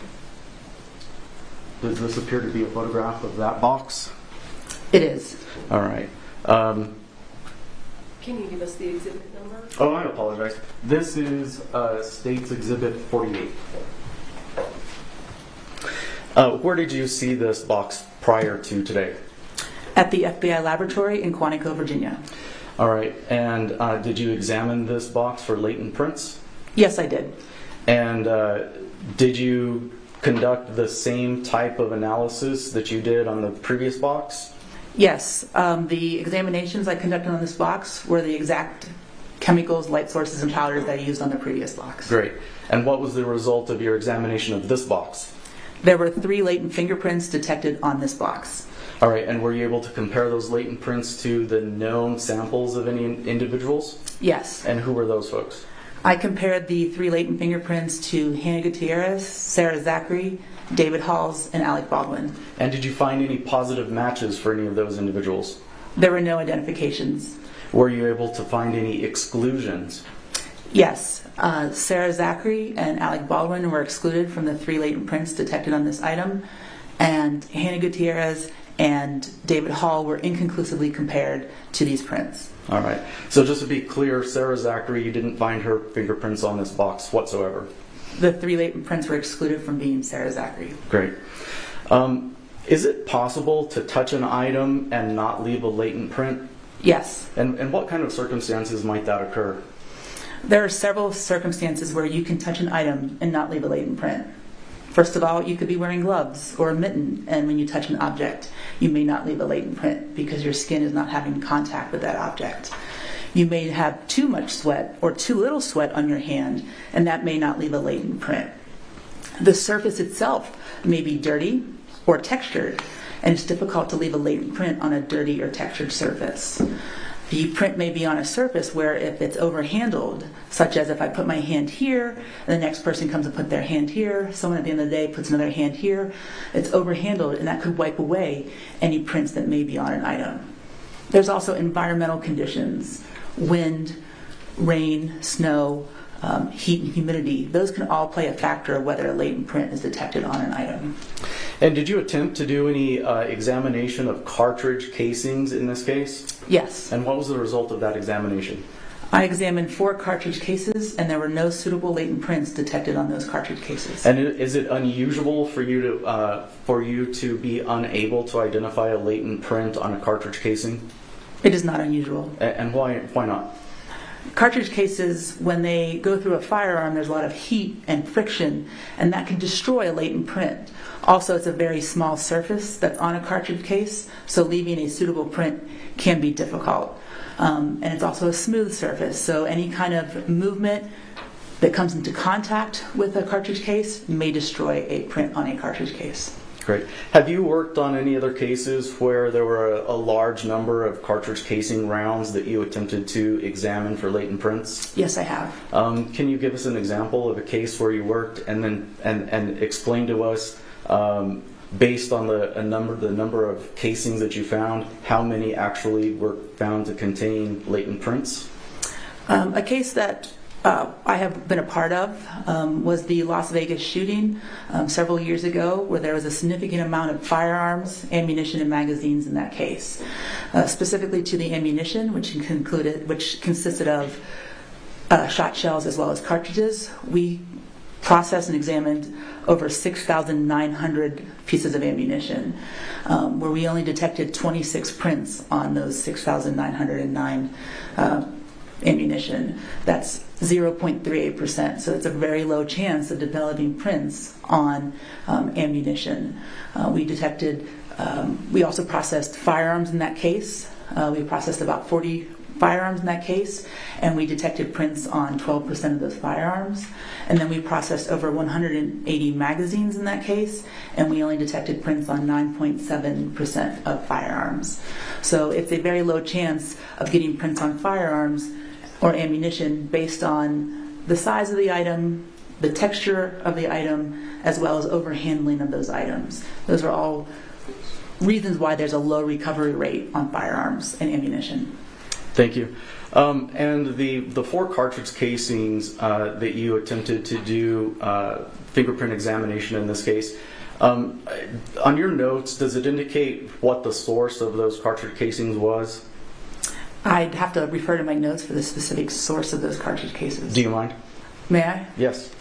S7: Does this appear to be a photograph of that box?
S8: It is.
S7: All right. Um,
S3: Can you give us the exhibit number?
S7: oh, I apologize. This is uh, State's Exhibit forty-eight. Uh, where did you see this box prior to today?
S8: At the F B I laboratory in Quantico, Virginia.
S7: All right. And uh, did you examine this box for latent prints?
S8: Yes, I did.
S7: And uh, did you conduct the same type of analysis that you did on the previous box?
S8: Yes. Um, the examinations I conducted on this box were the exact chemicals, light sources, and powders that I used on the previous box.
S7: Great. And what was the result of your examination of this box?
S8: There were three latent fingerprints detected on this box.
S7: All right. And were you able to compare those latent prints to the known samples of any individuals?
S8: Yes.
S7: And who were those folks?
S8: I compared the three latent fingerprints to Hannah Gutierrez, Sarah Zachary, David Halls, and Alec Baldwin.
S7: And did you find any positive matches for any of those individuals?
S8: There were no identifications.
S7: Were you able to find any exclusions?
S8: Yes. Uh, Sarah Zachary and Alec Baldwin were excluded from the three latent prints detected on this item, and Hannah Gutierrez and David Hall were inconclusively compared to these prints.
S7: All right. So just to be clear, Sarah Zachary, you didn't find her fingerprints on this box whatsoever?
S8: The three latent prints were excluded from being Sarah Zachary.
S7: Great. Um, is it possible to touch an item and not leave a latent print?
S8: Yes.
S7: And, and what kind of circumstances might that occur?
S8: There are several circumstances where you can touch an item and not leave a latent print. First of all, you could be wearing gloves or a mitten, and when you touch an object, you may not leave a latent print because your skin is not having contact with that object. You may have too much sweat or too little sweat on your hand, and that may not leave a latent print. The surface itself may be dirty or textured, and it's difficult to leave a latent print on a dirty or textured surface. The print may be on a surface where if it's overhandled, such as if I put my hand here, and the next person comes and put their hand here, someone at the end of the day puts another hand here, it's overhandled, and that could wipe away any prints that may be on an item. There's also environmental conditions, wind, rain, snow, um, heat and humidity. Those can all play a factor of whether a latent print is detected on an item.
S7: And did you attempt to do any uh, examination of cartridge casings in this case?
S8: Yes.
S7: And what was the result of that examination?
S8: I examined four cartridge cases, and there were no suitable latent prints detected on those cartridge cases.
S7: And is it unusual for you to uh, for you to be unable to identify a latent print on a cartridge casing?
S8: It is not unusual.
S7: And why why not?
S8: Cartridge cases, when they go through a firearm, there's a lot of heat and friction, and that can destroy a latent print. Also, it's a very small surface that's on a cartridge case, so leaving a suitable print can be difficult. Um, and it's also a smooth surface, so any kind of movement that comes into contact with a cartridge case may destroy a print on a cartridge case.
S7: Great. Have you worked on any other cases where there were a, a large number of cartridge casing rounds that you attempted to examine for latent prints?
S8: Yes, I have.
S7: Um, can you give us an example of a case where you worked and then and, and explain to us, um, based on the a number the number of casings that you found, how many actually were found to contain latent prints?
S8: Um, a case that Uh, I have been a part of um, was the Las Vegas shooting um, several years ago, where there was a significant amount of firearms, ammunition, and magazines in that case. Uh, specifically to the ammunition, which included, which consisted of uh, shot shells as well as cartridges, we processed and examined over six thousand nine hundred pieces of ammunition, um, where we only detected twenty-six prints on those six thousand nine hundred nine uh, ammunition. That's zero point three eight percent, so it's a very low chance of developing prints on um, ammunition. Uh, we detected, um, we also processed firearms in that case, Uh, we processed about forty firearms in that case, and we detected prints on twelve percent of those firearms. And then we processed over one hundred eighty magazines in that case, and we only detected prints on nine point seven percent of firearms. So it's a very low chance of getting prints on firearms or ammunition based on the size of the item, the texture of the item, as well as overhandling of those items. Those are all reasons why there's a low recovery rate on firearms and ammunition.
S7: Thank you. Um, and the, the four cartridge casings uh, that you attempted to do uh, fingerprint examination in this case, um, on your notes, does it indicate what the source of those cartridge casings was?
S8: I'd have to refer to my notes for the specific source of those cartridge cases.
S7: Do you mind?
S8: May I?
S7: Yes.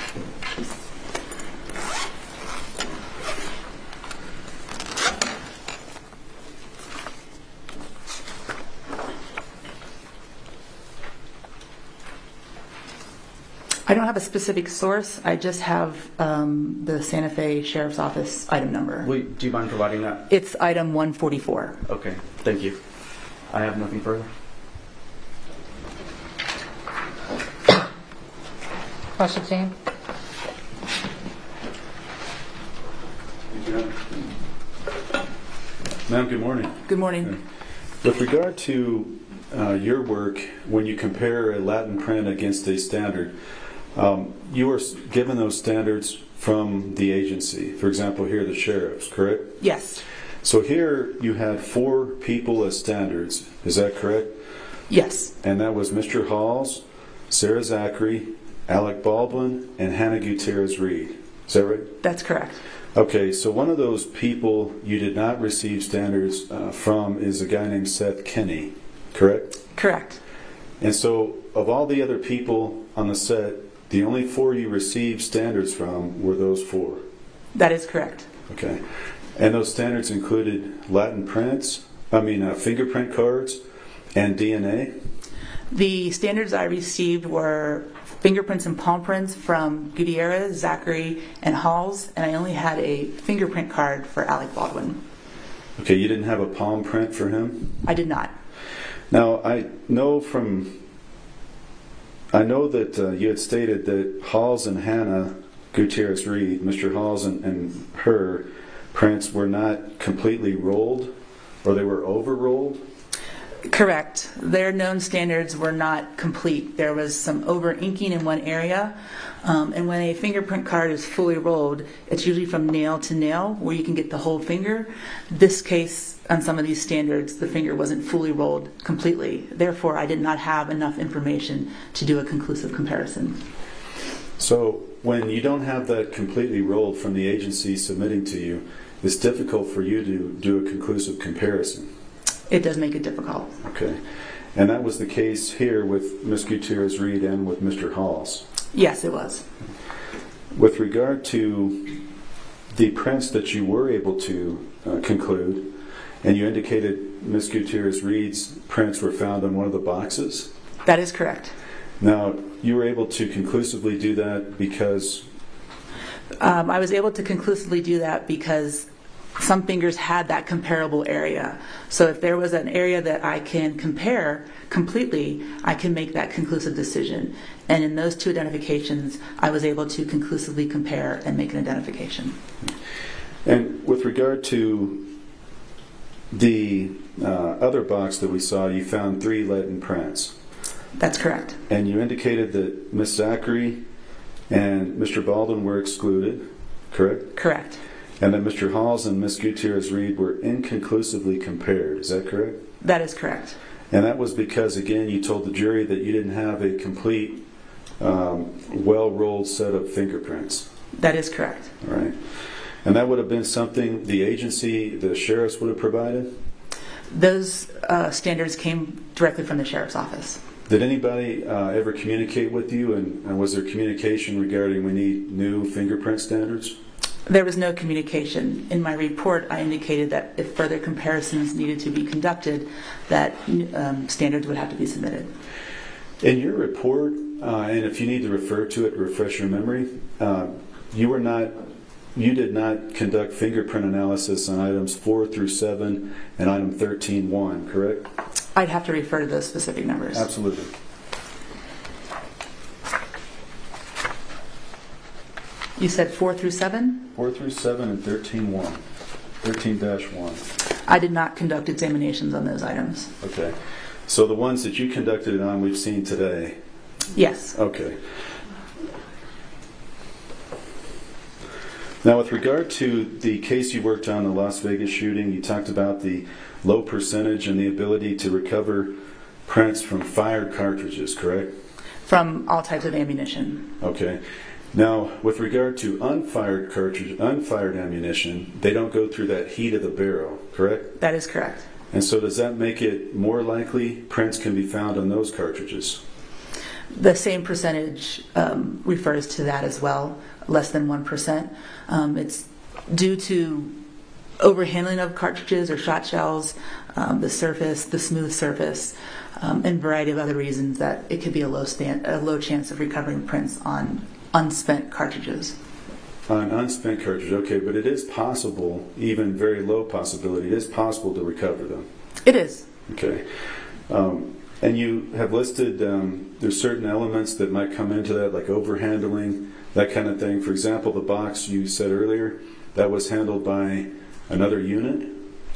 S8: I don't have a specific source. I just have um, the Santa Fe Sheriff's Office item number.
S7: Will, do you mind providing that?
S8: It's item one forty-four.
S7: Okay, thank you. I have nothing further.
S4: Cross-exam.
S6: Ma'am, good morning.
S8: Good morning.
S6: With regard to uh, your work, when you compare a Latin print against a standard, um, you were given those standards from the agency. For example, here the sheriffs, correct?
S8: Yes.
S6: So here you had four people as standards. Is that correct?
S8: Yes.
S6: And that was Mister Halls, Sarah Zachary, Alec Baldwin, and Hannah Gutierrez Reed. Is that right?
S8: That's correct.
S6: Okay, so one of those people you did not receive standards uh, from is a guy named Seth Kinney, correct?
S8: Correct.
S6: And so of all the other people on the set, the only four you received standards from were those four.
S8: That is correct.
S6: Okay. And those standards included Latin prints, I mean uh, fingerprint cards, and D N A?
S8: The standards I received were fingerprints and palm prints from Gutierrez, Zachary, and Halls, and I only had a fingerprint card for Alec Baldwin.
S6: Okay, you didn't have a palm print for him?
S8: I did not.
S6: Now, I know from, I know that uh, you had stated that Halls and Hannah Gutierrez Reed, Mister Halls and, and her prints were not completely rolled, or they were over-rolled?
S8: Correct. Their known standards were not complete. There was some over-inking in one area, um, and when a fingerprint card is fully rolled, it's usually from nail to nail, where you can get the whole finger. This case, on some of these standards, the finger wasn't fully rolled completely. Therefore, I did not have enough information to do a conclusive comparison.
S6: So when you don't have that completely rolled from the agency submitting to you, it's difficult for you to do a conclusive comparison.
S8: It does make it difficult.
S6: Okay. And that was the case here with Miz Gutierrez Reed and with Mister Halls?
S8: Yes, it was.
S6: With regard to the prints that you were able to uh, conclude, and you indicated Miz Gutierrez Reed's prints were found on one of the boxes?
S8: That is correct.
S6: Now, you were able to conclusively do that because?
S8: Um, I was able to conclusively do that because some fingers had that comparable area. So if there was an area that I can compare completely, I can make that conclusive decision. And in those two identifications, I was able to conclusively compare and make an identification.
S6: And with regard to the uh, other box that we saw, you found three Latin prints.
S8: That's correct.
S6: And you indicated that Miss Zachary and Mister Baldwin were excluded, correct?
S8: Correct.
S6: And that Mister Halls and Miss Gutierrez Reed were inconclusively compared. Is that correct?
S8: That is correct.
S6: And that was because, again, you told the jury that you didn't have a complete, um, well-rolled set of fingerprints.
S8: That is correct.
S6: All right. And that would have been something the agency, the sheriffs, would have provided?
S8: Those uh, standards came directly from the sheriff's office.
S6: Did anybody uh, ever communicate with you, and, and was there communication regarding we need new fingerprint standards?
S8: There was no communication. In my report, I indicated that if further comparisons needed to be conducted, that um, standards would have to be submitted.
S6: In your report, uh, and if you need to refer to it to refresh your memory, uh, you were not you did not conduct fingerprint analysis on items four through seven and item thirteen one, correct?
S8: I'd have to refer to those specific numbers.
S6: Absolutely.
S8: You said four through seven?
S6: four through seven and thirteen one. thirteen dash one.
S8: I did not conduct examinations on those items.
S6: Okay. So the ones that you conducted it on we've seen today.
S8: Yes.
S6: Okay. Now, with regard to the case you worked on, the Las Vegas shooting, you talked about the low percentage and the ability to recover prints from fired cartridges, correct?
S8: From all types of ammunition.
S6: Okay. Now, with regard to unfired cartridge, unfired ammunition, they don't go through that heat of the barrel, correct?
S8: That is correct.
S6: And so does that make it more likely prints can be found on those cartridges?
S8: The same percentage um, refers to that as well, less than one percent. Um, it's due to overhandling of cartridges or shot shells, um, the surface, the smooth surface, um, and a variety of other reasons that it could be a low, stand, a low chance of recovering prints on unspent cartridges.
S6: On unspent cartridge, okay, but it is possible, even very low possibility, it is possible to recover them.
S8: It is.
S6: Okay. Um, and you have listed um, there's certain elements that might come into that, like overhandling, that kind of thing. For example, the box you said earlier, that was handled by another unit?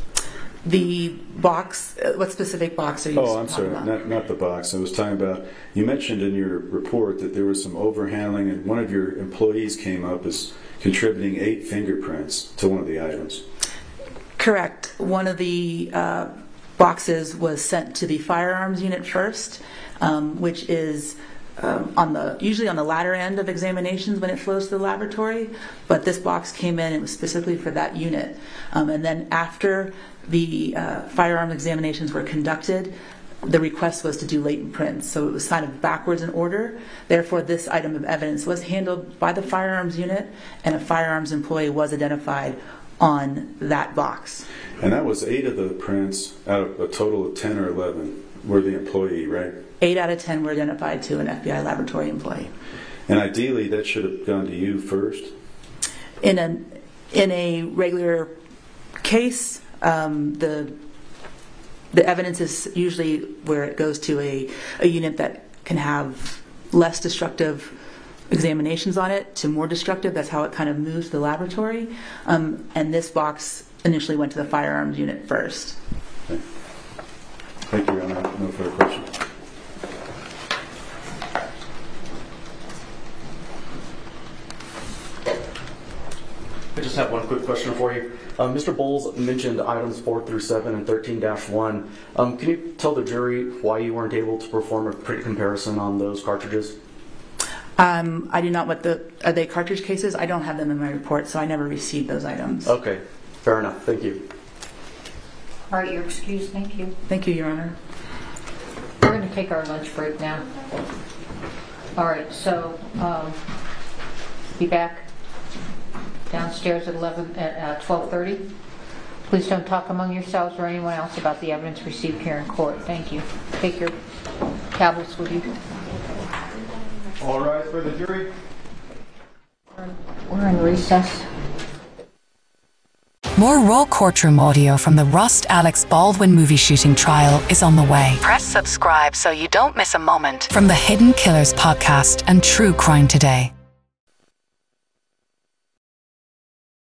S8: The box, uh, what specific box are you
S6: Oh, I'm
S8: talking
S6: sorry,
S8: about?
S6: not, not the box. I was talking about, you mentioned in your report that there was some overhandling, and one of your employees came up as contributing eight fingerprints to one of the items.
S8: Correct. One of the uh, boxes was sent to the firearms unit first, um, which is um, on the usually on the latter end of examinations when it flows to the laboratory. But this box came in; it was specifically for that unit. Um, and then after the uh, firearms examinations were conducted, the request was to do latent prints. So it was kind of backwards in order. Therefore, this item of evidence was handled by the firearms unit, and a firearms employee was identified on that box.
S6: And that was eight of the prints out of a total of ten or eleven were the employee, right?
S8: Eight out of ten were identified to an F B I laboratory employee.
S6: And ideally, that should have gone to you first?
S8: In a, in a regular case, um, the the evidence is usually where it goes to a, a unit that can have less destructive examinations on it to more destructive. That's how it kind of moves to the laboratory. Um, and this box initially went to the firearms unit first.
S6: Okay. Thank you, Your Honor. No further questions.
S7: I just have one quick question for you. Um, Mister Bowles mentioned items four through seven and thirteen dash one. Um, can you tell the jury why you weren't able to perform a print comparison on those cartridges?
S8: Um, I do not what the are they cartridge cases? I don't have them in my report, so I never received those items.
S7: Okay, fair enough. Thank you.
S4: All right, you're excused. Thank you.
S8: Thank you, Your Honor.
S4: We're going to take our lunch break now. All right, so um, be back downstairs at eleven at uh, twelve thirty. Please don't talk among yourselves or anyone else about the evidence received here in court. Thank you. Take your tablets with you.
S5: All rise for the jury.
S4: We're in recess.
S1: More Raw Courtroom audio from the Rust Alex Baldwin movie shooting trial is on the way. Press subscribe so you don't miss a moment from the Hidden Killers podcast and True Crime Today.